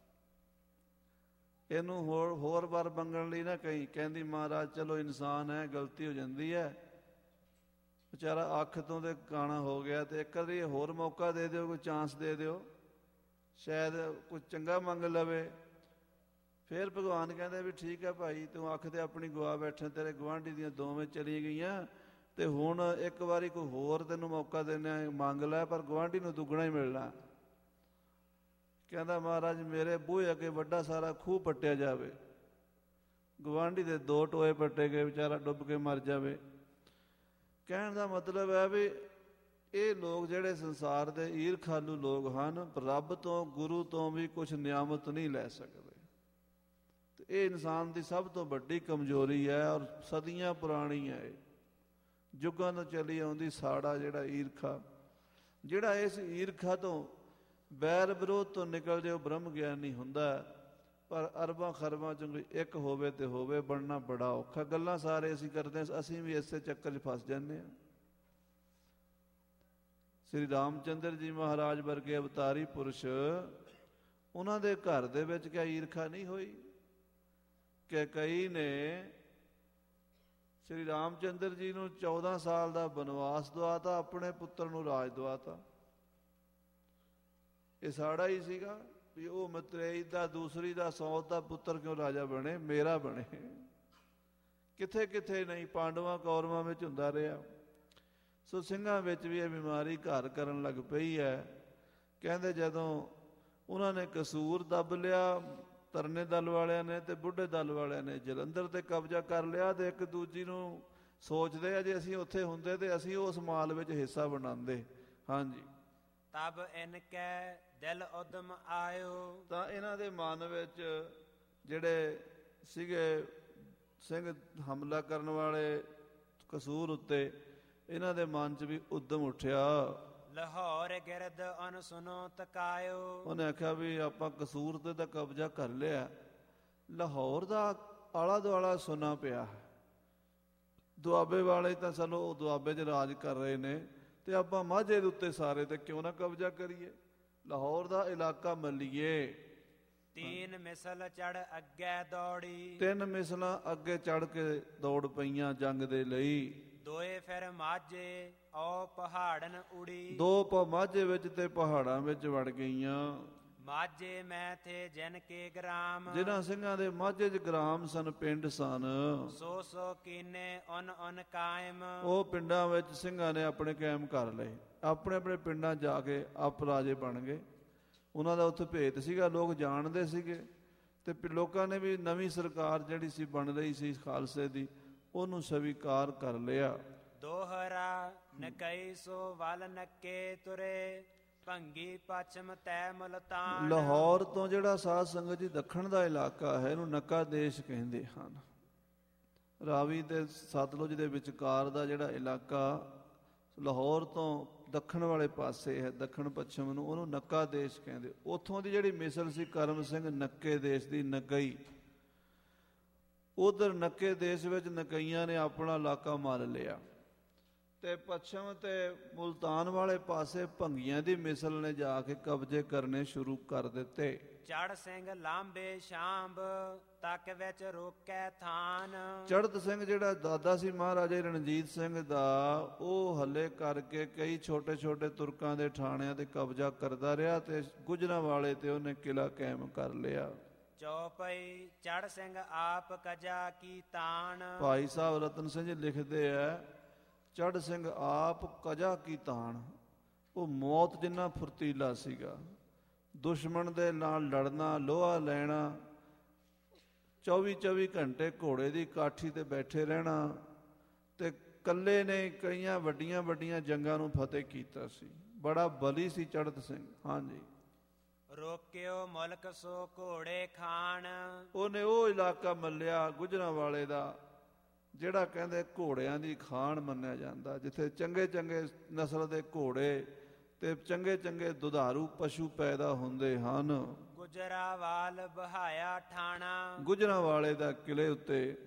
ਇਹਨੂੰ ਹੋਰ ਵਾਰ ਮੰਗਣ ਲਈ ਨਾ ਕਹੀਂ। ਕਹਿੰਦੀ ਮਹਾਰਾਜ ਚਲੋ ਇਨਸਾਨ ਹੈ, ਗਲਤੀ ਹੋ ਜਾਂਦੀ ਹੈ, ਵਿਚਾਰਾ ਅੱਖ ਤੋਂ ਤੇ ਕਾਣਾ ਹੋ ਗਿਆ, ਤੇ ਇੱਕ ਵਾਰੀ ਹੋਰ ਮੌਕਾ ਦੇ ਦਿਓ, ਕੋਈ ਚਾਂਸ ਦੇ ਦਿਓ, ਸ਼ਾਇਦ ਕੁਝ ਚੰਗਾ ਮੰਗ ਲਵੇ। ਫਿਰ ਭਗਵਾਨ ਕਹਿੰਦੇ ਵੀ ਠੀਕ ਹੈ ਭਾਈ, ਤੂੰ ਅੱਖ ਤੇ ਆਪਣੀ ਗਵਾ ਬੈਠਾ, ਤੇਰੇ ਗੁਆਂਢੀ ਦੀਆਂ ਦੋਵੇਂ ਚਲੀ ਗਈਆਂ, ਤੇ ਹੁਣ ਇੱਕ ਵਾਰੀ ਕੋਈ ਹੋਰ ਤੈਨੂੰ ਮੌਕਾ ਦੇਣਾ, ਮੰਗ ਲੈ, ਪਰ ਗੁਆਂਢੀ ਨੂੰ ਦੁੱਗਣਾ ਹੀ ਮਿਲਣਾ। ਕਹਿੰਦਾ ਮਹਾਰਾਜ ਮੇਰੇ ਬੂਹੇ ਅੱਗੇ ਵੱਡਾ ਸਾਰਾ ਖੂਹ ਪੱਟਿਆ ਜਾਵੇ, ਗੁਆਂਢੀ ਦੇ 2 ਟੋਏ ਪੱਟੇ ਗਏ, ਵਿਚਾਰਾ ਡੁੱਬ ਕੇ ਮਰ ਜਾਵੇ। ਕਹਿਣ ਦਾ ਮਤਲਬ ਹੈ ਵੀ ਇਹ ਲੋਕ ਜਿਹੜੇ ਸੰਸਾਰ ਦੇ ਈਰਖਾਲੂ ਲੋਕ ਹਨ, ਰੱਬ ਤੋਂ ਗੁਰੂ ਤੋਂ ਵੀ ਕੁਝ ਨਿਆਮਤ ਨਹੀਂ ਲੈ ਸਕਦੇ। ਤੇ ਇਹ ਇਨਸਾਨ ਦੀ ਸਭ ਤੋਂ ਵੱਡੀ ਕਮਜ਼ੋਰੀ ਹੈ, ਔਰ ਸਦੀਆਂ ਪੁਰਾਣੀ ਹੈ, ਯੁੱਗਾਂ ਤੋਂ ਚਲੀ ਆਉਂਦੀ ਸਾੜਾ ਜਿਹੜਾ ਈਰਖਾ। ਜਿਹੜਾ ਇਸ ਈਰਖਾ ਤੋਂ ਬੈਰ ਵਿਰੋਧ ਤੋਂ ਨਿਕਲ ਜੇ ਉਹ ਬ੍ਰਹਮ ਗਿਆਨੀ ਹੁੰਦਾ। ਪਰ ਅਰਬਾਂ ਖਰਬਾਂ ਚੋਂ ਕੋਈ ਇੱਕ ਹੋਵੇ ਤੇ ਹੋਵੇ, ਬਣਨਾ ਬੜਾ ਔਖਾ। ਗੱਲਾਂ ਸਾਰੇ ਅਸੀਂ ਕਰਦੇ ਹਾਂ, ਅਸੀਂ ਵੀ ਇਸੇ ਚੱਕਰ 'ਚ ਫਸ ਜਾਂਦੇ ਹਾਂ। ਸ੍ਰੀ ਰਾਮਚੰਦਰ ਜੀ ਮਹਾਰਾਜ ਵਰਗੇ ਅਵਤਾਰੀ ਪੁਰਸ਼, ਉਹਨਾਂ ਦੇ ਘਰ ਦੇ ਵਿੱਚ ਕਿਆ ਈਰਖਾ ਨਹੀਂ ਹੋਈ? ਕਿ ਕਈ ਨੇ ਸ੍ਰੀ ਰਾਮਚੰਦਰ ਜੀ ਨੂੰ 14 ਸਾਲ ਦਾ ਬਨਵਾਸ ਦਵਾਤਾ, ਆਪਣੇ ਪੁੱਤਰ ਨੂੰ ਰਾਜ ਦਵਾਤਾ। ਇਹ ਸਾੜਾ ਹੀ ਸੀਗਾ ਵੀ ਉਹ ਮਤਰੇਈ ਦਾ, ਦੂਸਰੀ ਦਾ, ਸੌਤ ਦਾ ਪੁੱਤਰ ਕਿਉਂ ਰਾਜਾ ਬਣੇ, ਮੇਰਾ ਬਣੇ। ਕਿੱਥੇ ਕਿੱਥੇ ਨਹੀਂ, ਪਾਂਡਵਾਂ ਕੌਰਵਾਂ ਵਿੱਚ ਹੁੰਦਾ ਰਿਹਾ। ਸੋ ਸਿੰਘਾਂ ਵਿੱਚ ਵੀ ਇਹ ਬਿਮਾਰੀ ਘਰ ਕਰਨ ਲੱਗ ਪਈ ਹੈ। ਕਹਿੰਦੇ ਜਦੋਂ ਉਹਨਾਂ ਨੇ ਕਸੂਰ ਦੱਬ ਲਿਆ, ਤਰਨੇ ਦਲ ਵਾਲਿਆਂ ਨੇ ਤੇ ਬੁੱਢੇ ਦਲ ਵਾਲਿਆਂ ਨੇ ਜਲੰਧਰ ਤੇ ਕਬਜ਼ਾ ਕਰ ਲਿਆ, ਤੇ ਇੱਕ ਦੂਜੀ ਨੂੰ ਸੋਚਦੇ ਆ ਜੇ ਅਸੀਂ ਉੱਥੇ ਹੁੰਦੇ ਤੇ ਅਸੀਂ ਉਸ ਮਾਲ ਵਿੱਚ ਹਿੱਸਾ ਬਣਾਉਂਦੇ। ਹਾਂਜੀ। ਤਬ ਇਨਕੈ ਦਿਲ ਉਦਮ ਆਇਓ, ਤਾਂ ਇਹਨਾਂ ਦੇ ਮਨ ਵਿੱਚ ਜਿਹੜੇ ਸੀਗੇ ਸਿੰਘ ਹਮਲਾ ਕਰਨ ਵਾਲੇ ਕਸੂਰ ਉੱਤੇ, ਇਹਨਾਂ ਦੇ ਮਨ 'ਚ ਵੀ ਉਦਮ ਉੱਠਿਆ। ਲਾਹੌਰ ਗਿਰਦ ਅਨ ਸੁਨੋ ਤਕਾਇਓ, ਉਹਨੇ ਆਖਿਆ ਵੀ ਆਪਾਂ ਕਸੂਰ ਤੇ ਤਾਂ ਕਬਜ਼ਾ ਕਰ ਲਿਆ, ਲਾਹੌਰ ਦਾ ਆਲਾ ਦੁਆਲਾ ਸੁਣਾ ਪਿਆ। ਦੁਆਬੇ ਵਾਲੇ ਤਾਂ ਚਲੋ ਉਹ ਦੁਆਬੇ 'ਚ ਰਾਜ ਕਰ ਰਹੇ ਨੇ, ਤੇ ਆਪਾਂ ਮਾਝੇ ਦੇ ਉੱਤੇ ਸਾਰੇ ਤੇ ਕਿਉਂ ਨਾ ਕਬਜ਼ਾ ਕਰੀਏ, ਲਾਹੌਰ ਦਾ ਇਲਾਕਾ ਮੱਲੀਏ। 3 ਮਿਸਲ ਚੜ ਅੱਗੇ ਦੌੜੀ, 3 ਮਿਸਲਾਂ ਅੱਗੇ ਚੜ ਕੇ ਦੌੜ ਪਈਆਂ ਜੰਗ ਦੇ ਲਈ। 2 ਫਿਰ ਮਾਝੇ ਓ ਪਹਾੜਨ ਉੜੀ, 2 ਮਾਝੇ ਵਿੱਚ ਤੇ ਪਹਾੜਾਂ ਵਿੱਚ ਵੜ ਗਈਆਂ। ਮਾਝੇ ਮੈਂ ਥੇ ਜਿਨ ਕੇ ਗ੍ਰਾਮ, ਜਿਨ੍ਹਾਂ ਸਿੰਘਾਂ ਦੇ ਮਾਝੇ 'ਚ ਗ੍ਰਾਮ ਸਨ, ਪਿੰਡ ਸਨ, ਸੋ ਕੀਨੇ ਉਨ ਕਾਇਮ, ਉਹ ਪਿੰਡਾਂ ਵਿੱਚ ਸਿੰਘਾਂ ਨੇ ਆਪਣੇ ਕਾਇਮ ਕਰ ਲਏ। ਆਪਣੇ ਆਪਣੇ ਪਿੰਡਾਂ ਜਾ ਕੇ ਆਪ ਰਾਜੇ ਬਣ ਗਏ। ਉਹਨਾਂ ਦਾ ਉੱਥੇ ਭੇਤ ਸੀਗਾ, ਲੋਕ ਜਾਣਦੇ ਸੀਗੇ, ਤੇ ਲੋਕਾਂ ਨੇ ਵੀ ਨਵੀਂ ਸਰਕਾਰ ਜਿਹੜੀ ਸੀ ਬਣ ਰਹੀ ਸੀ ਖਾਲਸੇ ਦੀ, ਉਹਨੂੰ ਸਵੀਕਾਰ ਕਰ ਲਿਆ। ਦੋਹਰਾ ਨਕਈ ਸੋ ਵਲ ਨੱਕੇ ਤੁਰੇ, ਭੰਗੀ ਪੱਛਮ ਤੈ ਮੁਲਤਾਨ। ਲਾਹੌਰ ਤੋਂ ਜਿਹੜਾ ਸਾਧ ਸੰਗਤ ਜੀ ਦੱਖਣ ਦਾ ਇਲਾਕਾ ਹੈ, ਇਹਨੂੰ ਨੱਕਾ ਦੇਸ਼ ਕਹਿੰਦੇ ਹਨ। ਰਾਵੀ ਤੇ ਸਤਲੁਜ ਦੇ ਵਿਚਕਾਰ ਦਾ ਜਿਹੜਾ ਇਲਾਕਾ ਲਾਹੌਰ ਤੋਂ ਦੱਖਣ ਵਾਲੇ ਪਾਸੇ ਹੈ, ਦੱਖਣ ਪੱਛਮ ਨੂੰ, ਉਹਨੂੰ ਨੱਕਾ ਦੇਸ਼ ਕਹਿੰਦੇ। ਉੱਥੋਂ ਦੀ ਜਿਹੜੀ ਮਿਸਲ ਸੀ ਕਰਮ ਸਿੰਘ ਨੱਕੇ ਦੇਸ਼ ਦੀ, ਨਕਈ, ਉਧਰ ਨੱਕੇ ਦੇਸ਼ ਵਿੱਚ ਨਕਈਆਂ ਨੇ ਆਪਣਾ ਇਲਾਕਾ ਮਾਰ ਲਿਆ, ਤੇ ਪੱਛਮ ਤੇ ਮੁਲਤਾਨ ਵਾਲੇ ਪਾਸੇ ਭੰਗੀਆਂ ਦੀ ਮਿਸਲ ਨੇ ਜਾ ਕੇ ਕਬਜ਼ੇ ਕਰਨੇ ਸ਼ੁਰੂ ਕਰ ਦਿੱਤੇ। ਚੜ ਸਿੰਘ ਲਾਂਬੇ ਸ਼ਾਂਬ ਤੱਕ ਵਿੱਚ ਰੋਕੈ ਥਾਨ, ਚੜ੍ਹਤ ਸਿੰਘ ਜਿਹੜਾ ਦਾਦਾ ਸੀ ਮਹਾਰਾਜੇ ਰਣਜੀਤ ਸਿੰਘ ਦਾ, ਉਹ ਹੱਲੇ ਕਰਕੇ ਕਈ ਛੋਟੇ ਛੋਟੇ ਤੁਰਕਾਂ ਦੇ ਠਾਣਿਆਂ ਤੇ ਕਬਜ਼ਾ ਕਰਦਾ ਰਿਹਾ, ਤੇ ਗੁਜਰਾਂ ਵਾਲੇ ਤੇ ਉਹਨੇ ਕਿਲਾ ਕਾਇਮ ਕਰ ਲਿਆ। ਚੌਪਈ ਚੜ ਸਿੰਘ ਆਪ ਕਜਾ ਕੀ ਤਾਣ, ਭਾਈ ਸਾਹਿਬ ਰਤਨ ਸਿੰਘ ਜੀ ਲਿਖਦੇ ਆ, ਚੜ੍ਹ ਸਿੰਘ ਆਪ ਕਜਾ ਕੀ ਤਾਣ। ਉਹ ਮੌਤ ਜਿੰਨਾ ਫੁਰਤੀਲਾ ਸੀਗਾ, ਦੁਸ਼ਮਣ ਦੇ ਨਾਲ ਲੜਨਾ, ਲੋਹਾ ਲੈਣਾ, 24 ਘੰਟੇ ਘੋੜੇ ਦੀ ਕਾਠੀ ਤੇ ਬੈਠੇ ਰਹਿਣਾ, ਤੇ ਇਕੱਲੇ ਨੇ ਕਈਆਂ ਵੱਡੀਆਂ ਵੱਡੀਆਂ ਜੰਗਾਂ ਨੂੰ ਫਤਿਹ ਕੀਤਾ ਸੀ। ਬੜਾ ਬਲੀ ਸੀ ਚੜ੍ਹਤ ਸਿੰਘ। ਹਾਂਜੀ। ਰੋਕਿਓ ਮੁਲਕ ਸੋ ਘੋੜੇ ਖਾਣ, ਉਹਨੇ ਉਹ ਇਲਾਕਾ ਮੱਲਿਆ ਗੁਜਰਾਂ ਵਾਲੇ ਦਾ, ਜਿਹੜਾ ਕਹਿੰਦੇ ਘੋੜਿਆਂ ਦੀ ਖਾਣ ਮੰਨਿਆ ਜਾਂਦਾ, ਜਿੱਥੇ ਚੰਗੇ ਚੰਗੇ ਨਸਲ ਦੇ ਘੋੜੇ ਤੇ ਚੰਗੇ ਚੰਗੇ ਦੁਧਾਰੂ ਪਸ਼ੂ ਪੈਦਾ ਹੁੰਦੇ ਹਨ। ਗੁਜਰਾਵਾਲ ਬਹਾਇਆ ਠਾਣਾ, ਗੁਜਰਾਂ ਵਾਲੇ ਦਾ ਕਿਲੇ ਉੱਤੇ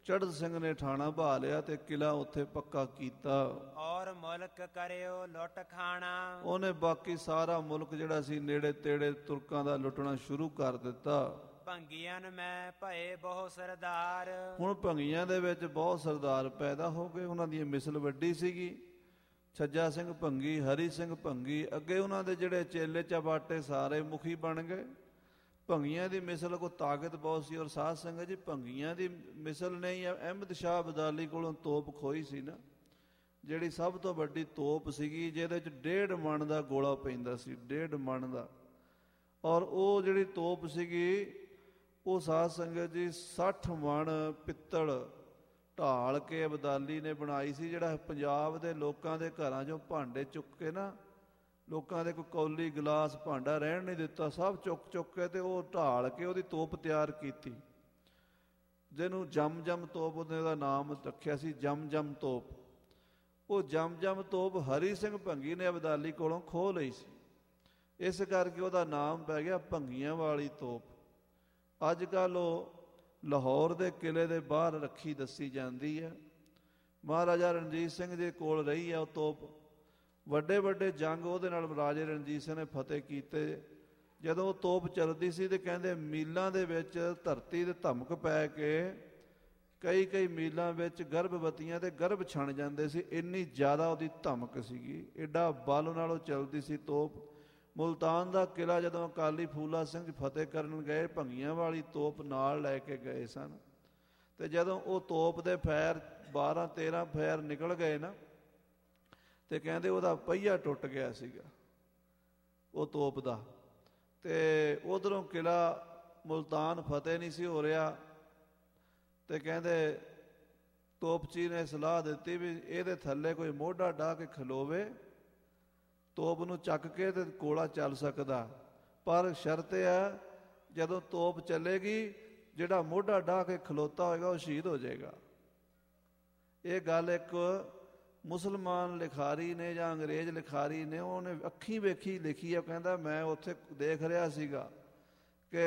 ਚੜ੍ਹਤ ਸਿੰਘ ਨੇ ਠਾਣਾ ਬਹਾ ਲਿਆ ਤੇ ਕਿਲਾ ਉੱਥੇ ਪੱਕਾ ਕੀਤਾ। ਔਰ ਮੁਲਕ ਕਰਿਓ ਲੁੱਟ ਖਾਣਾ। ਉਹਨੇ ਬਾਕੀ ਸਾਰਾ ਮੁਲਕ ਜਿਹੜਾ ਸੀ ਨੇੜੇ ਤੇੜੇ ਤੁਰਕਾਂ ਦਾ ਲੁੱਟਣਾ ਸ਼ੁਰੂ ਕਰ ਦਿੱਤਾ। ਭੰਗੀਆਂ ਮੈਂ ਭਏ ਬਹੁ ਸਰਦਾਰ। ਹੁਣ ਭੰਗੀਆਂ ਦੇ ਵਿੱਚ ਬਹੁਤ ਸਰਦਾਰ ਪੈਦਾ ਹੋ ਗਏ। ਉਹਨਾਂ ਦੀ ਮਿਸਲ ਵੱਡੀ ਸੀਗੀ। ਛੱਜਾ ਸਿੰਘ ਭੰਗੀ, ਹਰੀ ਸਿੰਘ ਭੰਗੀ, ਅੱਗੇ ਉਹਨਾਂ ਦੇ ਜਿਹੜੇ ਚੇਲੇ ਚਬਾਟੇ ਸਾਰੇ ਮੁਖੀ ਬਣ ਗਏ। ਭੰਗੀਆਂ ਦੀ ਮਿਸਲ ਕੋ ਤਾਕਤ ਬਹੁਤ ਸੀ। ਔਰ ਸਾਧ ਸੰਗਤ ਜੀ, ਭੰਗੀਆਂ ਦੀ ਮਿਸਲ ਨੇ ਹੀ ਅਹਿਮਦ ਸ਼ਾਹ ਅਬਦਾਲੀ ਕੋਲੋਂ ਤੋਪ ਖੋਈ ਸੀ ਨਾ, ਜਿਹੜੀ ਸਭ ਤੋਂ ਵੱਡੀ ਤੋਪ ਸੀਗੀ, ਜਿਹਦੇ 'ਚ 1.5 ਮਣ ਦਾ ਗੋਲਾ ਪੈਂਦਾ ਸੀ, 1.5 ਮਣ ਦਾ। ਔਰ ਉਹ ਜਿਹੜੀ ਤੋਪ ਸੀਗੀ ਉਹ ਸਾਧ ਸੰਗਤ ਜੀ 60 ਮਣ ਪਿੱਤਲ ਢਾਲ ਕੇ ਅਬਦਾਲੀ ਨੇ ਬਣਾਈ ਸੀ। ਜਿਹੜਾ ਪੰਜਾਬ ਦੇ ਲੋਕਾਂ ਦੇ ਘਰਾਂ 'ਚੋਂ ਭਾਂਡੇ ਚੁੱਕ ਕੇ ਨਾ, ਲੋਕਾਂ ਦੇ ਕੋਈ ਕੌਲੀ ਗਲਾਸ ਭਾਂਡਾ ਰਹਿਣ ਨਹੀਂ ਦਿੱਤਾ, ਸਭ ਚੁੱਕ ਕੇ ਤੇ ਉਹ ਢਾਲ ਕੇ ਉਹਦੀ ਤੋਪ ਤਿਆਰ ਕੀਤੀ, ਜਿਹਨੂੰ ਜਮ ਤੋਪ ਉਹਦਾ ਨਾਮ ਰੱਖਿਆ ਸੀ, ਜਮ ਤੋਪ। ਉਹ ਜਮ ਤੋਪ ਹਰੀ ਸਿੰਘ ਭੰਗੀ ਨੇ ਅਬਦਾਲੀ ਕੋਲੋਂ ਖੋਹ ਲਈ ਸੀ, ਇਸ ਕਰਕੇ ਉਹਦਾ ਨਾਮ ਪੈ ਗਿਆ ਭੰਗੀਆਂ ਵਾਲੀ ਤੋਪ। ਅੱਜ ਕੱਲ੍ਹ ਉਹ ਲਾਹੌਰ ਦੇ ਕਿਲੇ ਦੇ ਬਾਹਰ ਰੱਖੀ ਦੱਸੀ ਜਾਂਦੀ ਹੈ। ਮਹਾਰਾਜਾ ਰਣਜੀਤ ਸਿੰਘ ਦੇ ਕੋਲ ਰਹੀ ਹੈ ਉਹ ਤੋਪ। ਵੱਡੇ ਜੰਗ ਉਹਦੇ ਨਾਲ ਰਾਜੇ ਰਣਜੀਤ ਸਿੰਘ ਨੇ ਫਤਿਹ ਕੀਤੇ। ਜਦੋਂ ਉਹ ਤੋਪ ਚੱਲਦੀ ਸੀ ਤੇ ਕਹਿੰਦੇ ਮੀਲਾਂ ਦੇ ਵਿੱਚ ਧਰਤੀ ਦੇ ਧਮਕ ਪੈ ਕੇ ਕਈ ਮੀਲਾਂ ਵਿੱਚ ਗਰਭਵਤੀਆਂ ਦੇ ਗਰਭ ਛਣ ਜਾਂਦੇ ਸੀ, ਇੰਨੀ ਜ਼ਿਆਦਾ ਉਹਦੀ ਧਮਕ ਸੀਗੀ, ਐਡਾ ਬਲ ਨਾਲ ਉਹ ਚੱਲਦੀ ਸੀ ਤੋਪ। ਮੁਲਤਾਨ ਦਾ ਕਿਲਾ ਜਦੋਂ ਅਕਾਲੀ ਫੂਲਾ ਸਿੰਘ ਫਤਿਹ ਕਰਨ ਗਏ, ਭੰਗੀਆਂ ਵਾਲੀ ਤੋਪ ਨਾਲ ਲੈ ਕੇ ਗਏ ਸਨ। ਤੇ ਜਦੋਂ ਉਹ ਤੋਪ ਦੇ ਫੈਰ 12-13 ਫੈਰ ਨਿਕਲ ਗਏ ਨਾ, ਤੇ ਕਹਿੰਦੇ ਉਹਦਾ ਪਹੀਆ ਟੁੱਟ ਗਿਆ ਸੀਗਾ ਉਹ ਤੋਪ ਦਾ। ਤੇ ਉਧਰੋਂ ਕਿਲਾ ਮੁਲਤਾਨ ਫਤਿਹ ਨਹੀਂ ਸੀ ਹੋ ਰਿਹਾ। ਤੇ ਕਹਿੰਦੇ ਤੋਪਚੀ ਨੇ ਸਲਾਹ ਦਿੱਤੀ ਵੀ ਇਹਦੇ ਥੱਲੇ ਕੋਈ ਮੋਢਾ ਢਾਹ ਕੇ ਖਲੋਵੇ, ਤੋਪ ਨੂੰ ਚੱਕ ਕੇ ਤੇ ਗੋਲਾ ਚੱਲ ਸਕਦਾ, ਪਰ ਸ਼ਰਤ ਹੈ ਜਦੋਂ ਤੋਪ ਚੱਲੇਗੀ ਜਿਹੜਾ ਮੋਢਾ ਢਾਹ ਕੇ ਖਲੋਤਾ ਹੋਏਗਾ ਉਹ ਸ਼ਹੀਦ ਹੋ ਜਾਏਗਾ। ਇਹ ਗੱਲ ਇੱਕ ਮੁਸਲਮਾਨ ਲਿਖਾਰੀ ਨੇ ਜਾਂ ਅੰਗਰੇਜ਼ ਲਿਖਾਰੀ ਨੇ, ਉਹਨੇ ਅੱਖੀਂ ਵੇਖੀ ਲਿਖੀ ਹੈ। ਕਹਿੰਦਾ ਮੈਂ ਉੱਥੇ ਦੇਖ ਰਿਹਾ ਸੀਗਾ ਕਿ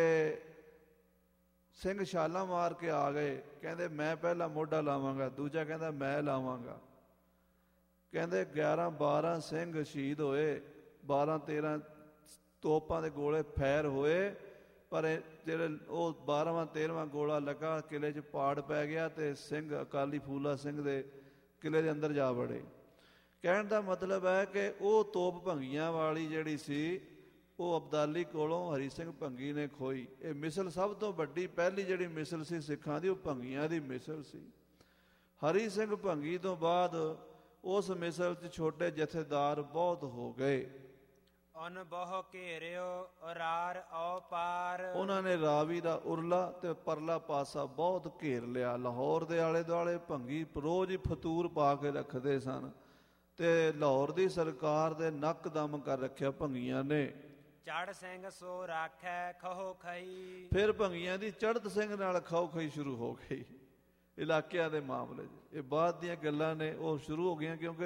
ਸਿੰਘ ਛਾਲਾਂ ਮਾਰ ਕੇ ਆ ਗਏ, ਕਹਿੰਦੇ ਮੈਂ ਪਹਿਲਾਂ ਮੋਢਾ ਲਾਵਾਂਗਾ, ਦੂਜਾ ਕਹਿੰਦਾ ਮੈਂ ਲਾਵਾਂਗਾ। ਕਹਿੰਦੇ 11-12 ਸਿੰਘ ਸ਼ਹੀਦ ਹੋਏ, 12-13 ਤੋਪਾਂ ਦੇ ਗੋਲੇ ਫੈਰ ਹੋਏ, ਪਰ ਜਿਹੜੇ ਉਹ 12ਵਾਂ-13ਵਾਂ ਗੋਲਾ ਲੱਗਾ, ਕਿਲੇ 'ਚ ਪਾੜ ਪੈ ਗਿਆ ਤੇ ਸਿੰਘ ਅਕਾਲੀ ਫੂਲਾ ਸਿੰਘ ਦੇ ਕਿਲੇ ਦੇ ਅੰਦਰ ਜਾ ਵੜੇ। ਕਹਿਣ ਦਾ ਮਤਲਬ ਹੈ ਕਿ ਉਹ ਤੋਪ ਭੰਗੀਆਂ ਵਾਲੀ ਜਿਹੜੀ ਸੀ ਉਹ ਅਬਦਾਲੀ ਕੋਲੋਂ ਹਰੀ ਸਿੰਘ ਭੰਗੀ ਨੇ ਖੋਈ। ਇਹ ਮਿਸਲ ਸਭ ਤੋਂ ਵੱਡੀ ਪਹਿਲੀ ਜਿਹੜੀ ਮਿਸਲ ਸੀ ਸਿੱਖਾਂ ਦੀ, ਉਹ ਭੰਗੀਆਂ ਦੀ ਮਿਸਲ ਸੀ। ਹਰੀ ਸਿੰਘ ਭੰਗੀ ਤੋਂ ਬਾਅਦ ਉਸ ਮਿਸਲ 'ਚ ਛੋਟੇ ਜਥੇਦਾਰ ਬਹੁਤ ਹੋ ਗਏ। ਅਨ ਬਹੁ ਘੇਰਿਓ ਉਰਾਰ ਔ ਪਾਰ। ਉਹਨਾਂ ਨੇ ਰਾਵੀ ਦਾ ਉਰਲਾ ਤੇ ਪਰਲਾ ਪਾਸਾ ਬਹੁਤ ਘੇਰ ਲਿਆ। ਲਾਹੌਰ ਦੇ ਆਲੇ ਦੁਆਲੇ ਭੰਗੀ ਰੋਜ਼ ਹੀ ਫਤੂਰ ਪਾ ਕੇ ਰੱਖਦੇ ਸਨ ਤੇ ਲਾਹੌਰ ਦੀ ਸਰਕਾਰ ਦੇ ਨੱਕ ਦਮ ਕਰ ਰੱਖਿਆ ਭੰਗੀਆਂ ਨੇ। ਚੜ੍ਹ ਸਿੰਘ ਸੋ ਰਾਖੈ ਖਹੋ ਖਈ। ਫਿਰ ਭੰਗੀਆਂ ਦੀ ਚੜ੍ਹਤ ਸਿੰਘ ਨਾਲ ਖਾਓ ਖਈ ਸ਼ੁਰੂ ਹੋ ਗਈ ਇਲਾਕਿਆਂ ਦੇ ਮਾਮਲੇ 'ਚ। ਇਹ ਬਾਅਦ ਦੀਆਂ ਗੱਲਾਂ ਨੇ, ਉਹ ਸ਼ੁਰੂ ਹੋ ਗਈਆਂ ਕਿਉਂਕਿ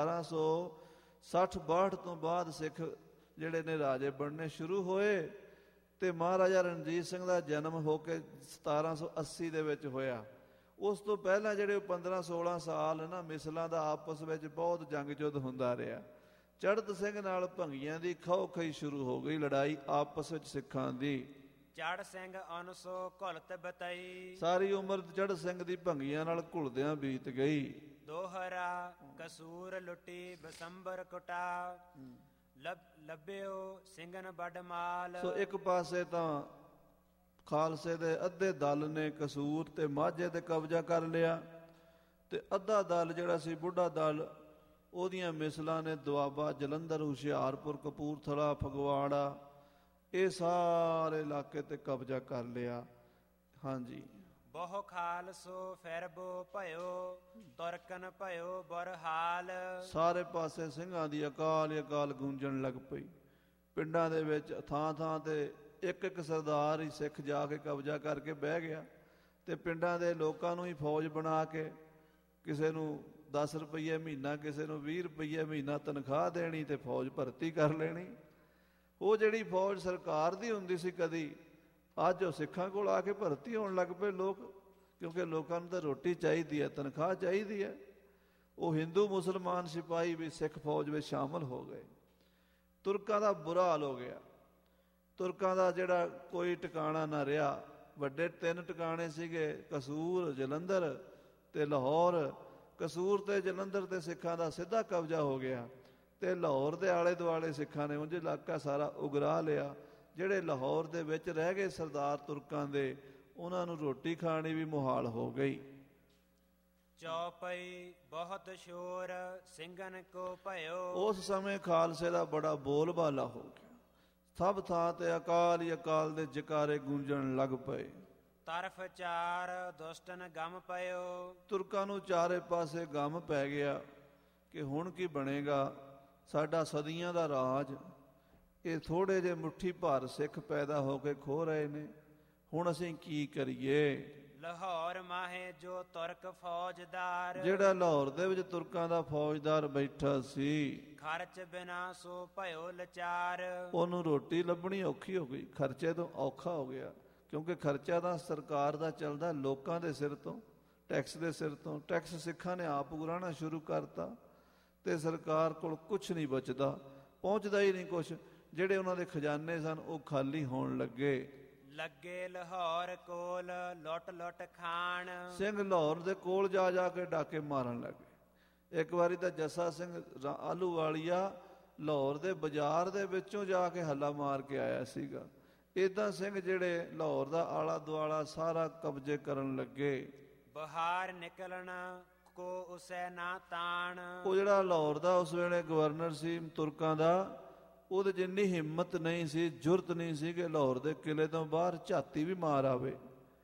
1760-62 ਤੋਂ ਬਾਅਦ ਸਿੱਖ ਜਿਹੜੇ ਨੇ ਰਾਜੇ ਬਣਨੇ ਸ਼ੁਰੂ ਹੋਏ ਤੇ ਮਹਾਰਾਜਾ ਰਣਜੀਤ ਸਿੰਘ ਦਾ ਜਨਮ ਹੋ ਕੇ 1780 ਦੇ ਵਿੱਚ ਹੋਇਆ। ਉਸ ਤੋਂ ਪਹਿਲਾਂ ਜਿਹੜੇ 15-16 ਸਾਲ ਨਾ ਮਿਸਲਾਂ ਦਾ ਆਪਸ ਵਿੱਚ ਬਹੁਤ ਜੰਗ ਜੁੱਧ ਹੁੰਦਾ ਰਿਹਾ। ਚੜ੍ਹਤ ਸਿੰਘ ਨਾਲ ਭੰਗੀਆਂ ਦੀ ਖਾਓ ਖਈ ਸ਼ੁਰੂ ਹੋ ਗਈ, ਲੜਾਈ ਆਪਸ ਵਿੱਚ ਸਿੱਖਾਂ ਦੀ। ਚੜ੍ਹ ਸਿੰਘ ਅਨਸੋ ਘੁਲਤ ਬਤਈ। ਸਾਰੀ ਉਮਰ ਚੜ੍ਹ ਸਿੰਘ ਦੀ ਭੰਗੀਆਂ ਨਾਲ ਘੁਲਦਿਆਂ ਬੀਤ ਗਈ। ਦੋਹਰਾ ਕਸੂਰ ਲੁੱਟੀ ਬਸੰਬਰ ਕੁਟਾ। ਲੱਭਿਓ ਸਿੰਘਨ ਵੱਡ ਮਾਲ। ਸੋ ਇੱਕ ਪਾਸੇ ਤਾਂ ਖਾਲਸੇ ਦੇ ਅੱਧੇ ਦਲ ਨੇ ਕਸੂਰ ਤੇ ਮਾਝੇ ਤੇ ਕਬਜ਼ਾ ਕਰ ਲਿਆ ਤੇ ਅੱਧਾ ਦਲ ਜਿਹੜਾ ਸੀ ਬੁੱਢਾ ਦਲ, ਉਹਦੀਆਂ ਮਿਸਲਾਂ ਨੇ ਦੁਆਬਾ, ਜਲੰਧਰ, ਹੁਸ਼ਿਆਰਪੁਰ, ਕਪੂਰਥਲਾ, ਫਗਵਾੜਾ, ਇਹ ਸਾਰੇ ਇਲਾਕੇ ਤੇ ਕਬਜ਼ਾ ਕਰ ਲਿਆ। ਹਾਂਜੀ। ਬਹੁ ਖਾਲਸੋ ਫਿਰਬੋ ਭਇਓ ਤੁਰਕਨ ਭਇਓ ਬੁਰਹਾਲ। ਸਾਰੇ ਪਾਸੇ ਸਿੰਘਾਂ ਦੀ ਅਕਾਲ ਗੂੰਜਣ ਲੱਗ ਪਈ। ਪਿੰਡਾਂ ਦੇ ਵਿੱਚ ਥਾਂ ਤੇ ਇੱਕ ਸਰਦਾਰ ਹੀ ਸਿੱਖ ਜਾ ਕੇ ਕਬਜ਼ਾ ਕਰਕੇ ਬਹਿ ਗਿਆ ਤੇ ਪਿੰਡਾਂ ਦੇ ਲੋਕਾਂ ਨੂੰ ਹੀ ਫੌਜ ਬਣਾ ਕੇ ਕਿਸੇ ਨੂੰ 10 ਰੁਪਈਏ ਮਹੀਨਾ, ਕਿਸੇ ਨੂੰ 20 ਰੁਪਈਏ ਮਹੀਨਾ ਤਨਖਾਹ ਦੇਣੀ ਤੇ ਫੌਜ ਭਰਤੀ ਕਰ ਲੈਣੀ। ਉਹ ਜਿਹੜੀ ਫੌਜ ਸਰਕਾਰ ਦੀ ਹੁੰਦੀ ਸੀ ਕਦੀ, ਅੱਜ ਉਹ ਸਿੱਖਾਂ ਕੋਲ ਆ ਕੇ ਭਰਤੀ ਹੋਣ ਲੱਗ ਪਏ ਲੋਕ। ਕਿਉਂਕਿ ਲੋਕਾਂ ਨੂੰ ਤਾਂ ਰੋਟੀ ਚਾਹੀਦੀ ਹੈ, ਤਨਖਾਹ ਚਾਹੀਦੀ ਹੈ। ਉਹ ਹਿੰਦੂ ਮੁਸਲਮਾਨ ਸਿਪਾਹੀ ਵੀ ਸਿੱਖ ਫੌਜ ਵਿੱਚ ਸ਼ਾਮਲ ਹੋ ਗਏ। ਤੁਰਕਾਂ ਦਾ ਬੁਰਾ ਹਾਲ ਹੋ ਗਿਆ। ਤੁਰਕਾਂ ਦਾ ਜਿਹੜਾ ਕੋਈ ਟਿਕਾਣਾ ਨਾ ਰਿਹਾ। ਵੱਡੇ 3 ਟਿਕਾਣੇ ਸੀਗੇ, ਕਸੂਰ, ਜਲੰਧਰ ਤੇ ਲਾਹੌਰ। ਕਸੂਰ ਤੇ ਜਲੰਧਰ ਤੇ ਸਿੱਖਾਂ ਦਾ ਸਿੱਧਾ ਕਬਜ਼ਾ ਹੋ ਗਿਆ ਤੇ ਲਾਹੌਰ ਦੇ ਆਲੇ ਦੁਆਲੇ ਸਿੱਖਾਂ ਨੇ ਉਂਝ ਇਲਾਕਾ ਸਾਰਾ ਉਗਰਾ ਲਿਆ। ਜਿਹੜੇ ਲਾਹੌਰ ਦੇ ਵਿੱਚ ਰਹਿ ਗਏ ਸਰਦਾਰ ਤੁਰਕਾਂ ਦੇ, ਉਹਨਾਂ ਨੂੰ ਰੋਟੀ ਖਾਣੀ ਵੀ ਮੁਹਾਲ ਹੋ ਗਈ। ਚੌਪਈ ਬਹੁਤ ਸ਼ੋਰ ਸਿੰਘਨ ਕੋ ਭਇਓ। ਉਸ ਸਮੇਂ ਖਾਲਸੇ ਦਾ ਬੜਾ ਬੋਲਬਾਲਾ ਹੋ ਗਿਆ। ਸਭ ਥਾਂ ਤੇ ਅਕਾਲ ਹੀ ਅਕਾਲ ਦੇ ਜਕਾਰੇ ਗੂੰਜਣ ਲੱਗ ਪਏ। ਤਰਫ ਚਾਰ ਦੁਸ਼ਟਨ ਗਮ ਪਇਓ। ਤੁਰਕਾਂ ਨੂੰ ਚਾਰੇ ਪਾਸੇ ਗਮ ਪੈ ਗਿਆ ਕਿ ਹੁਣ ਕੀ ਬਣੇਗਾ। ਸਾਡਾ ਸਦੀਆਂ ਦਾ ਰਾਜ, ਇਹ ਥੋੜੇ ਜਿਹੇ ਮੁੱਠੀ ਭਰ ਸਿੱਖ ਪੈਦਾ ਹੋ ਕੇ ਖੋ ਰਹੇ ਨੇ, ਹੁਣ ਅਸੀਂ ਕੀ ਕਰੀਏ। ਲਾਹੌਰ ਮਾਹੇ ਜੋ ਤੁਰਕ ਫੌਜਦਾਰ। ਜਿਹੜਾ ਲਾਹੌਰ ਦੇ ਵਿੱਚ ਤੁਰਕਾਂ ਦਾ ਫੌਜਦਾਰ ਬੈਠਾ ਸੀ, ਖਰਚ ਬਿਨਾ ਸੋ ਭਇਓ ਲਚਾਰ। ਉਹਨੂੰ ਰੋਟੀ ਲੱਭਣੀ ਔਖੀ ਹੋ ਗਈ, ਖਰਚੇ ਤੋਂ ਔਖਾ ਹੋ ਗਿਆ। ਕਿਉਂਕਿ ਖਰਚਾ ਤਾਂ ਸਰਕਾਰ ਦਾ ਚੱਲਦਾ ਲੋਕਾਂ ਦੇ ਸਿਰ ਤੋਂ, ਟੈਕਸ ਦੇ ਸਿਰ ਤੋਂ। ਟੈਕਸ ਸਿੱਖਾਂ ਨੇ ਆਪ ਉਗਰਾਉਣਾ ਸ਼ੁਰੂ ਕਰਤਾ ਤੇ ਸਰਕਾਰ ਕੋਲ ਕੁਛ ਨਹੀਂ ਬਚਦਾ, ਪਹੁੰਚਦਾ ਹੀ ਨਹੀਂ ਕੁਛ। ਜਿਹੜੇ ਉਹਨਾਂ ਦੇ ਖਜ਼ਾਨੇ ਸਨ ਉਹ ਖਾਲੀ ਹੋਣ ਲੱਗੇ। ਲੱਗੇ ਲਾਹੌਰ ਕੋਲ ਲੁੱਟ ਲੁੱਟ ਖਾਣ। ਸਿੰਘ ਲਾਹੌਰ ਦੇ ਕੋਲ ਜਾ ਜਾ ਕੇ ਡਾਕੇ ਮਾਰਨ ਲੱਗੇ। ਇੱਕ ਵਾਰੀ ਤਾਂ ਜੱਸਾ ਸਿੰਘ ਆਹਲੂਵਾਲੀਆ ਲਾਹੌਰ ਦੇ ਬਾਜ਼ਾਰ ਦੇ ਵਿੱਚੋਂ ਜਾ ਕੇ ਹੱਲਾ ਮਾਰ ਕੇ ਆਇਆ ਸੀਗਾ। ਇੱਦਾਂ ਸਿੰਘ ਜਿਹੜੇ ਲਾਹੌਰ ਦਾ ਆਲਾ ਦੁਆਲਾ ਸਾਰਾ ਕਬਜ਼ੇ ਕਰਨ ਲੱਗੇ। ਬਾਹਰ ਨਿਕਲਣ ਕੋ ਉਸੈ ਨਾ ਤਾਣ। ਉਹ ਜਿਹੜਾ ਲਾਹੌਰ ਦਾ ਉਸ ਵੇਲੇ ਗਵਰਨਰ ਸੀ ਤੁਰਕਾਂ ਦਾ, ਉਹਦੇ ਜਿੰਨੀ ਹਿੰਮਤ ਨਹੀਂ ਸੀ, ਜੁਰਤ ਨਹੀਂ ਸੀ ਕਿ ਲਾਹੌਰ ਦੇ ਕਿਲੇ ਤੋਂ ਬਾਹਰ ਝਾਤੀ ਵੀ ਮਾਰ ਆਵੇ।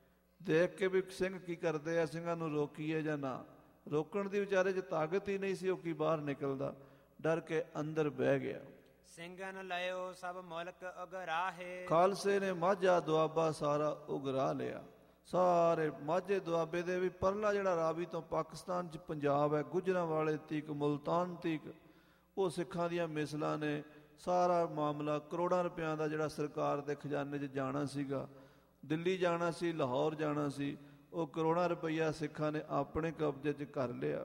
ਦੇਖ ਕੇ ਵੀ ਸਿੰਘ ਕੀ ਕਰਦੇ ਆ, ਸਿੰਘਾਂ ਨੂੰ ਰੋਕੀਏ ਜਾਂ ਨਾ। ਰੋਕਣ ਦੀ ਵਿਚਾਰੇ 'ਚ ਤਾਕਤ ਹੀ ਨਹੀਂ ਸੀ, ਉਹ ਕੀ ਬਾਹਰ ਨਿਕਲਦਾ। ਡਰ ਕੇ ਅੰਦਰ ਬਹਿ ਗਿਆ। ਸਿੰਘਨ ਲਿਓ ਸਭ ਮੁਲਕ ਉਗਰਾਹੇ। ਖਾਲਸੇ ਨੇ ਮਾਝਾ ਦੁਆਬਾ ਸਾਰਾ ਉਗਰਾ ਲਿਆ। ਸਾਰੇ ਮਾਝੇ ਦੁਆਬੇ ਦੇ ਵੀ ਪਰਲਾ ਜਿਹੜਾ ਰਾਵੀ ਤੋਂ ਪਾਕਿਸਤਾਨ 'ਚ ਪੰਜਾਬ ਹੈ, ਗੁਜਰਾਂ ਵਾਲੇ ਤੀਕ, ਮੁਲਤਾਨ ਤੀਕ, ਉਹ ਸਿੱਖਾਂ ਦੀਆਂ ਮਿਸਲਾਂ ਨੇ। ਸਾਰਾ ਮਾਮਲਾ ਕਰੋੜਾਂ ਰੁਪਇਆਂ ਦਾ ਜਿਹੜਾ ਸਰਕਾਰ ਦੇ ਖਜ਼ਾਨੇ 'ਚ ਜਾਣਾ ਸੀਗਾ, ਦਿੱਲੀ ਜਾਣਾ ਸੀ, ਲਾਹੌਰ ਜਾਣਾ ਸੀ, ਉਹ ਕਰੋੜਾਂ ਰੁਪਈਆ ਸਿੱਖਾਂ ਨੇ ਆਪਣੇ ਕਬਜ਼ੇ 'ਚ ਕਰ ਲਿਆ।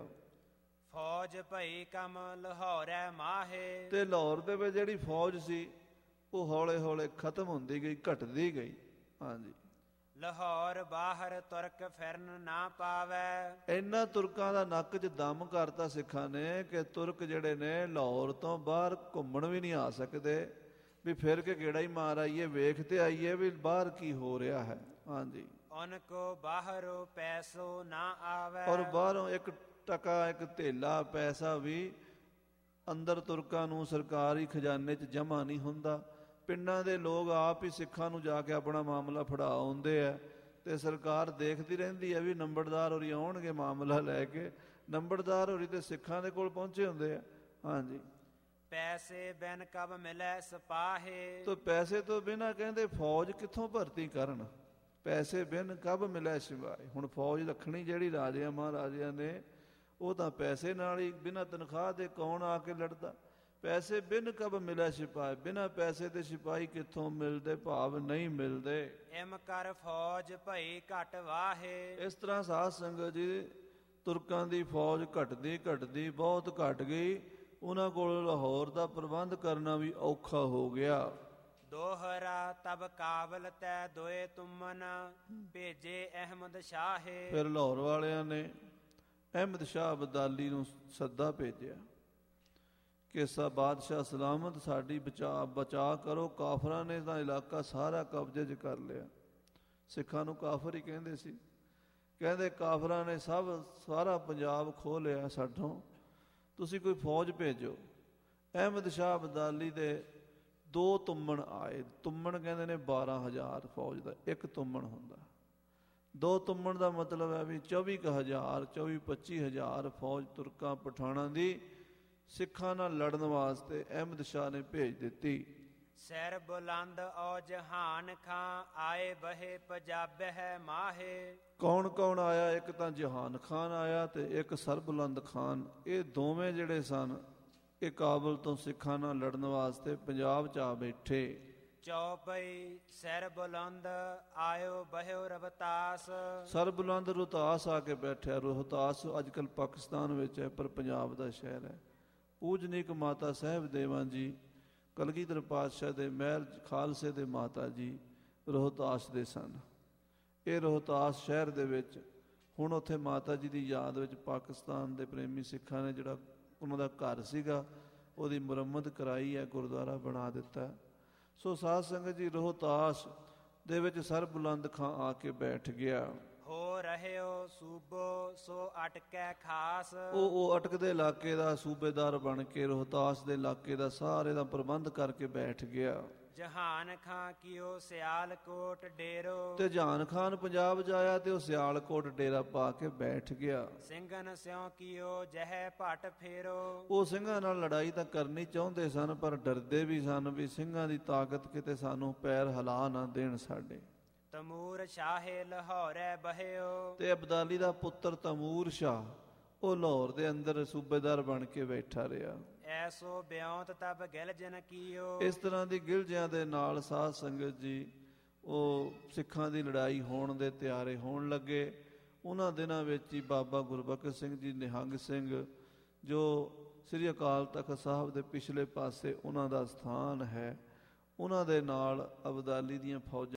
ਫੌਜ ਭਈ ਕਮ ਲਾਹੌਰੈ ਮਾਹੇ। ਤੇ ਲਾਹੌਰ ਦੇ ਵਿੱਚ ਜਿਹੜੀ ਫੌਜ ਸੀ ਉਹ ਹੌਲੇ ਹੌਲੇ ਖਤਮ ਹੁੰਦੀ ਗਈ, ਘਟਦੀ ਗਈ। ਹਾਂਜੀ, ਲਾਹੌਰ ਬਾਹਰ ਤੁਰਕ ਫਿਰਨ ਨਾ ਪਾਵੈ। ਇੰਨਾ ਤੁਰਕਾਂ ਦਾ ਨੱਕ 'ਚ ਦਮ ਕਰਤਾ ਸਿੱਖਾਂ ਨੇ ਕਿ ਤੁਰਕ ਜਿਹੜੇ ਨੇ ਲਾਹੌਰ ਤੋਂ ਬਾਹਰ ਘੁੰਮਣ ਵੀ ਨਹੀਂ ਆ ਸਕਦੇ। ਵੀ ਫਿਰ ਕੇ ਗੇੜਾ ਹੀ ਮਾਰ ਆਈਏ, ਵੇਖ ਤੇ ਆਈਏ ਵੀ ਬਾਹਰ ਕੀ ਹੋ ਰਿਹਾ ਹੈ। ਹਾਂਜੀ, ਉਨਕੋ ਬਾਹਰੋਂ ਪੈਸੋ ਨਾ ਆਵੈ। ਔਰ ਬਾਹਰੋਂ ਇੱਕ ਟਕਾ, ਇੱਕ ਧੇਲਾ ਪੈਸਾ ਵੀ ਅੰਦਰ ਤੁਰਕਾਂ ਨੂੰ ਸਰਕਾਰੀ ਖਜ਼ਾਨੇ 'ਚ ਜਮ੍ਹਾਂ ਨਹੀਂ ਹੁੰਦਾ। ਪਿੰਡਾਂ ਦੇ ਲੋਕ ਆਪ ਹੀ ਸਿੱਖਾਂ ਨੂੰ ਜਾ ਕੇ ਆਪਣਾ ਮਾਮਲਾ ਫੜਾ ਆਉਂਦੇ ਆ ਤੇ ਸਰਕਾਰ ਦੇਖਦੀ ਰਹਿੰਦੀ ਹੈ ਵੀ ਨੰਬਰਦਾਰ ਹੋਰੀ ਆਉਣਗੇ ਮਾਮਲਾ ਲੈ ਕੇ। ਨੰਬਰਦਾਰ ਹੋਰੀ ਤੇ ਸਿੱਖਾਂ ਦੇ ਕੋਲ ਪਹੁੰਚੇ ਹੁੰਦੇ ਆ। ਹਾਂਜੀ, ਪੈਸੇ ਬਿਨ ਕਬ ਮਿਲੈ ਸਿਪਾਹੇ। ਤੋ ਪੈਸੇ ਤੋਂ ਬਿਨਾਂ ਕਹਿੰਦੇ ਫੌਜ ਕਿੱਥੋਂ ਭਰਤੀ ਕਰਨ। ਪੈਸੇ ਬਿਨ ਕਬ ਮਿਲੈ ਸਿਪਾਹੇ। ਹੁਣ ਫੌਜ ਰੱਖਣੀ ਜਿਹੜੀ ਰਾਜਿਆਂ ਮਹਾਰਾਜਿਆਂ ਨੇ, ਉਹ ਤਾਂ ਪੈਸੇ ਨਾਲ ਹੀ, ਬਿਨਾਂ ਤਨਖਾਹ ਦੇ ਕੌਣ ਆ ਕੇ ਲੜਦਾ। ਪੈਸੇ ਬਿਨ ਕਬ ਮਿਲਿਆ ਸਿਪਾਹੀ, ਬਿਨਾਂ ਪੈਸੇ ਦੇ ਸਿਪਾਹੀ ਕਿੱਥੋਂ ਮਿਲਦੇ, ਭਾਵ ਨਹੀਂ ਮਿਲਦੇ। ਇਮ ਕਰ ਫੌਜ ਭਈ ਘਟ ਵਾਹੇ। ਇਸ ਤਰ੍ਹਾਂ ਸਾਧ ਸੰਗਤ ਜੀ, ਤੁਰਕਾਂ ਦੀ ਫੌਜ ਘਟਦੀ ਘਟਦੀ ਬਹੁਤ ਘਟ ਗਈ। ਉਹਨਾਂ ਕੋਲ ਲਾਹੌਰ ਦਾ ਪ੍ਰਬੰਧ ਕਰਨਾ ਵੀ ਔਖਾ ਹੋ ਗਿਆ। ਦੋਹਰਾ ਤਬ ਕਾਬਲ ਤੈ ਦੋਏ ਤੁਮਨ ਭੇਜੇ ਅਹਿਮਦ ਸ਼ਾਹੇ। ਫਿਰ ਲਾਹੌਰ ਵਾਲਿਆਂ ਨੇ ਅਹਿਮਦ ਸ਼ਾਹ ਅਬਦਾਲੀ ਨੂੰ ਸੱਦਾ ਭੇਜਿਆ ਕਿ ਬਾਦਸ਼ਾਹ ਸਲਾਮਤ, ਸਾਡੀ ਬਚਾ ਕਰੋ। ਕਾਫਰਾਂ ਨੇ ਤਾਂ ਇਲਾਕਾ ਸਾਰਾ ਕਬਜ਼ੇ 'ਚ ਕਰ ਲਿਆ। ਸਿੱਖਾਂ ਨੂੰ ਕਾਫਰ ਹੀ ਕਹਿੰਦੇ ਸੀ। ਕਹਿੰਦੇ ਕਾਫਰਾਂ ਨੇ ਸਾਰਾ ਪੰਜਾਬ ਖੋਹ ਲਿਆ ਸਾਡੋਂ, ਤੁਸੀਂ ਕੋਈ ਫੌਜ ਭੇਜੋ। ਅਹਿਮਦ ਸ਼ਾਹ ਅਬਦਾਲੀ ਦੇ 2 ਤੁੰਮਣ ਆਏ। ਤੁੰਮਣ ਕਹਿੰਦੇ ਨੇ 12,000 ਫੌਜ ਦਾ ਇੱਕ ਤੁੰਮਣ ਹੁੰਦਾ। 2 ਤੁੰਮਣ ਦਾ ਮਤਲਬ ਹੈ ਵੀ 24,000, 24-25,000 ਫੌਜ ਤੁਰਕਾਂ ਪਠਾਣਾਂ ਦੀ ਸਿੱਖਾਂ ਨਾਲ ਲੜਨ ਵਾਸਤੇ ਅਹਿਮਦ ਸ਼ਾਹ ਨੇ ਭੇਜ ਦਿੱਤੀ। ਸਿਰ ਬੁਲੰਦ ਔ ਜਹਾਨ ਖਾਂ ਆਏ ਬਹੇ ਪੰਜਾਬਹਿ ਮਾਹੇ। ਕੌਣ ਕੌਣ ਆਇਆ? ਇੱਕ ਤਾਂ ਜਹਾਨ ਖਾਨ ਆਇਆ ਤੇ ਇੱਕ ਸਰਬੁਲੰਦ ਖਾਨ। ਇਹ ਦੋਵੇਂ ਜਿਹੜੇ ਸਨ ਇਹ ਕਾਬਲ ਤੋਂ ਸਿੱਖਾਂ ਨਾਲ ਲੜਨ ਵਾਸਤੇ ਪੰਜਾਬ 'ਚ ਆ ਬੈਠੇ। ਚੌਪਈ ਸਿਰ ਬੁਲੰਦ ਆਇਓ ਬਹਿਓ ਰਵਤਾਸ। ਸਰ ਬੁਲੰਦ ਰੋਹਤਾਸ ਆ ਕੇ ਬੈਠਿਆ। ਰੋਹਤਾਸ ਅੱਜ ਕੱਲ੍ਹ ਪਾਕਿਸਤਾਨ ਵਿੱਚ ਹੈ, ਪਰ ਪੰਜਾਬ ਦਾ ਸ਼ਹਿਰ ਹੈ। ਪੂਜਨੀਕ ਮਾਤਾ ਸਾਹਿਬ ਦੇਵਾਂ ਜੀ ਕਲਗੀਧਰ ਪਾਤਸ਼ਾਹ ਦੇ ਮਹਿਲ ਖਾਲਸੇ ਦੇ ਮਾਤਾ ਜੀ ਰੋਹਤਾਸ ਦੇ ਸਨ। ਇਹ ਰੋਹਤਾਸ ਸ਼ਹਿਰ ਦੇ ਵਿੱਚ ਹੁਣ ਉੱਥੇ ਮਾਤਾ ਜੀ ਦੀ ਯਾਦ ਵਿੱਚ ਪਾਕਿਸਤਾਨ ਦੇ ਪ੍ਰੇਮੀ ਸਿੱਖਾਂ ਨੇ ਜਿਹੜਾ ਉਹਨਾਂ ਦਾ ਘਰ ਸੀਗਾ ਉਹਦੀ ਮੁਰੰਮਤ ਕਰਾਈ ਹੈ, ਗੁਰਦੁਆਰਾ ਬਣਾ ਦਿੱਤਾ। ਸੋ ਸਾਧ ਸੰਗਤ ਜੀ ਰੋਹਤਾਸ ਦੇ ਵਿੱਚ ਸਰ ਬੁਲੰਦ ਖਾਂ ਆ ਕੇ ਬੈਠ ਗਿਆ। ਹੋ ਰਹਿਓ ਸੂਬੋ ਸੋ ਅਟਕੈ ਖਾਸ। ਉਹ ਅਟਕਦੇ ਇਲਾਕੇ ਦਾ ਸੂਬੇਦਾਰ ਬਣ ਕੇ ਰੋਹਤਾਸ ਦੇ ਇਲਾਕੇ ਦਾ ਸਾਰੇ ਦਾ ਪ੍ਰਬੰਧ ਕਰਕੇ ਬੈਠ ਗਿਆ। ਜਹਾਨ ਖਾਂ ਕੀਓ ਸਿਆਲਕੋਟ ਡੇਰੋ। ਤੇ ਜਹਾਨ ਖਾਨ ਪੰਜਾਬ ਜਾਇਆ ਤੇ ਉਹ ਸਿਆਲਕੋਟ ਡੇਰਾ ਪਾ ਕੇ ਬੈਠ ਗਿਆ। ਸਿੰਘਨ ਸਿਉ ਕੀਓ ਜਹੈ ਭਟ ਫੇਰੋ। ਉਹ ਸਿੰਘਾਂ ਨਾਲ ਲੜਾਈ ਤਾਂ ਕਰਨੀ ਚਾਹੁੰਦੇ ਸਨ, ਪਰ ਡਰਦੇ ਵੀ ਸਨ ਵੀ ਸਿੰਘਾਂ ਦੀ ਤਾਕਤ ਕਿਤੇ ਸਾਨੂੰ ਪੈਰ ਹਿਲਾ ਨਾ ਦੇਣ ਸਾਡੇ। ਤਮੂਰ ਸ਼ਾਹੇ ਲਾਹੌਰੈ ਬਹਿਓ। ਤੇ ਅਬਦਾਲੀ ਦਾ ਪੁੱਤਰ ਤਮੂਰ ਸ਼ਾਹ ਉਹ ਲਾਹੌਰ ਦੇ ਅੰਦਰ ਸੂਬੇਦਾਰ ਬਣ ਕੇ ਬੈਠਾ ਰਿਹਾ। ਐਸੋ ਬਿਉਂਤ ਤਬ ਗਿਲ ਜਨ ਕੀਓ। ਇਸ ਤਰ੍ਹਾਂ ਦੀ ਗਿਲਜਿਆਂ ਦੇ ਨਾਲ ਸਾਧ ਸੰਗਤ ਜੀ ਉਹ ਸਿੱਖਾਂ ਦੀ ਲੜਾਈ ਹੋਣ ਦੇ ਤਿਆਰੇ ਹੋਣ ਲੱਗੇ। ਉਹਨਾਂ ਦਿਨਾਂ ਵਿੱਚ ਹੀ ਬਾਬਾ ਗੁਰਬਖਸ਼ ਸਿੰਘ ਜੀ ਨਿਹੰਗ ਸਿੰਘ ਜੋ ਸ੍ਰੀ ਅਕਾਲ ਤਖਤ ਸਾਹਿਬ ਦੇ ਪਿਛਲੇ ਪਾਸੇ ਉਹਨਾਂ ਦਾ ਸਥਾਨ ਹੈ, ਉਹਨਾਂ ਦੇ ਨਾਲ ਅਬਦਾਲੀ ਦੀਆਂ ਫੌਜਾਂ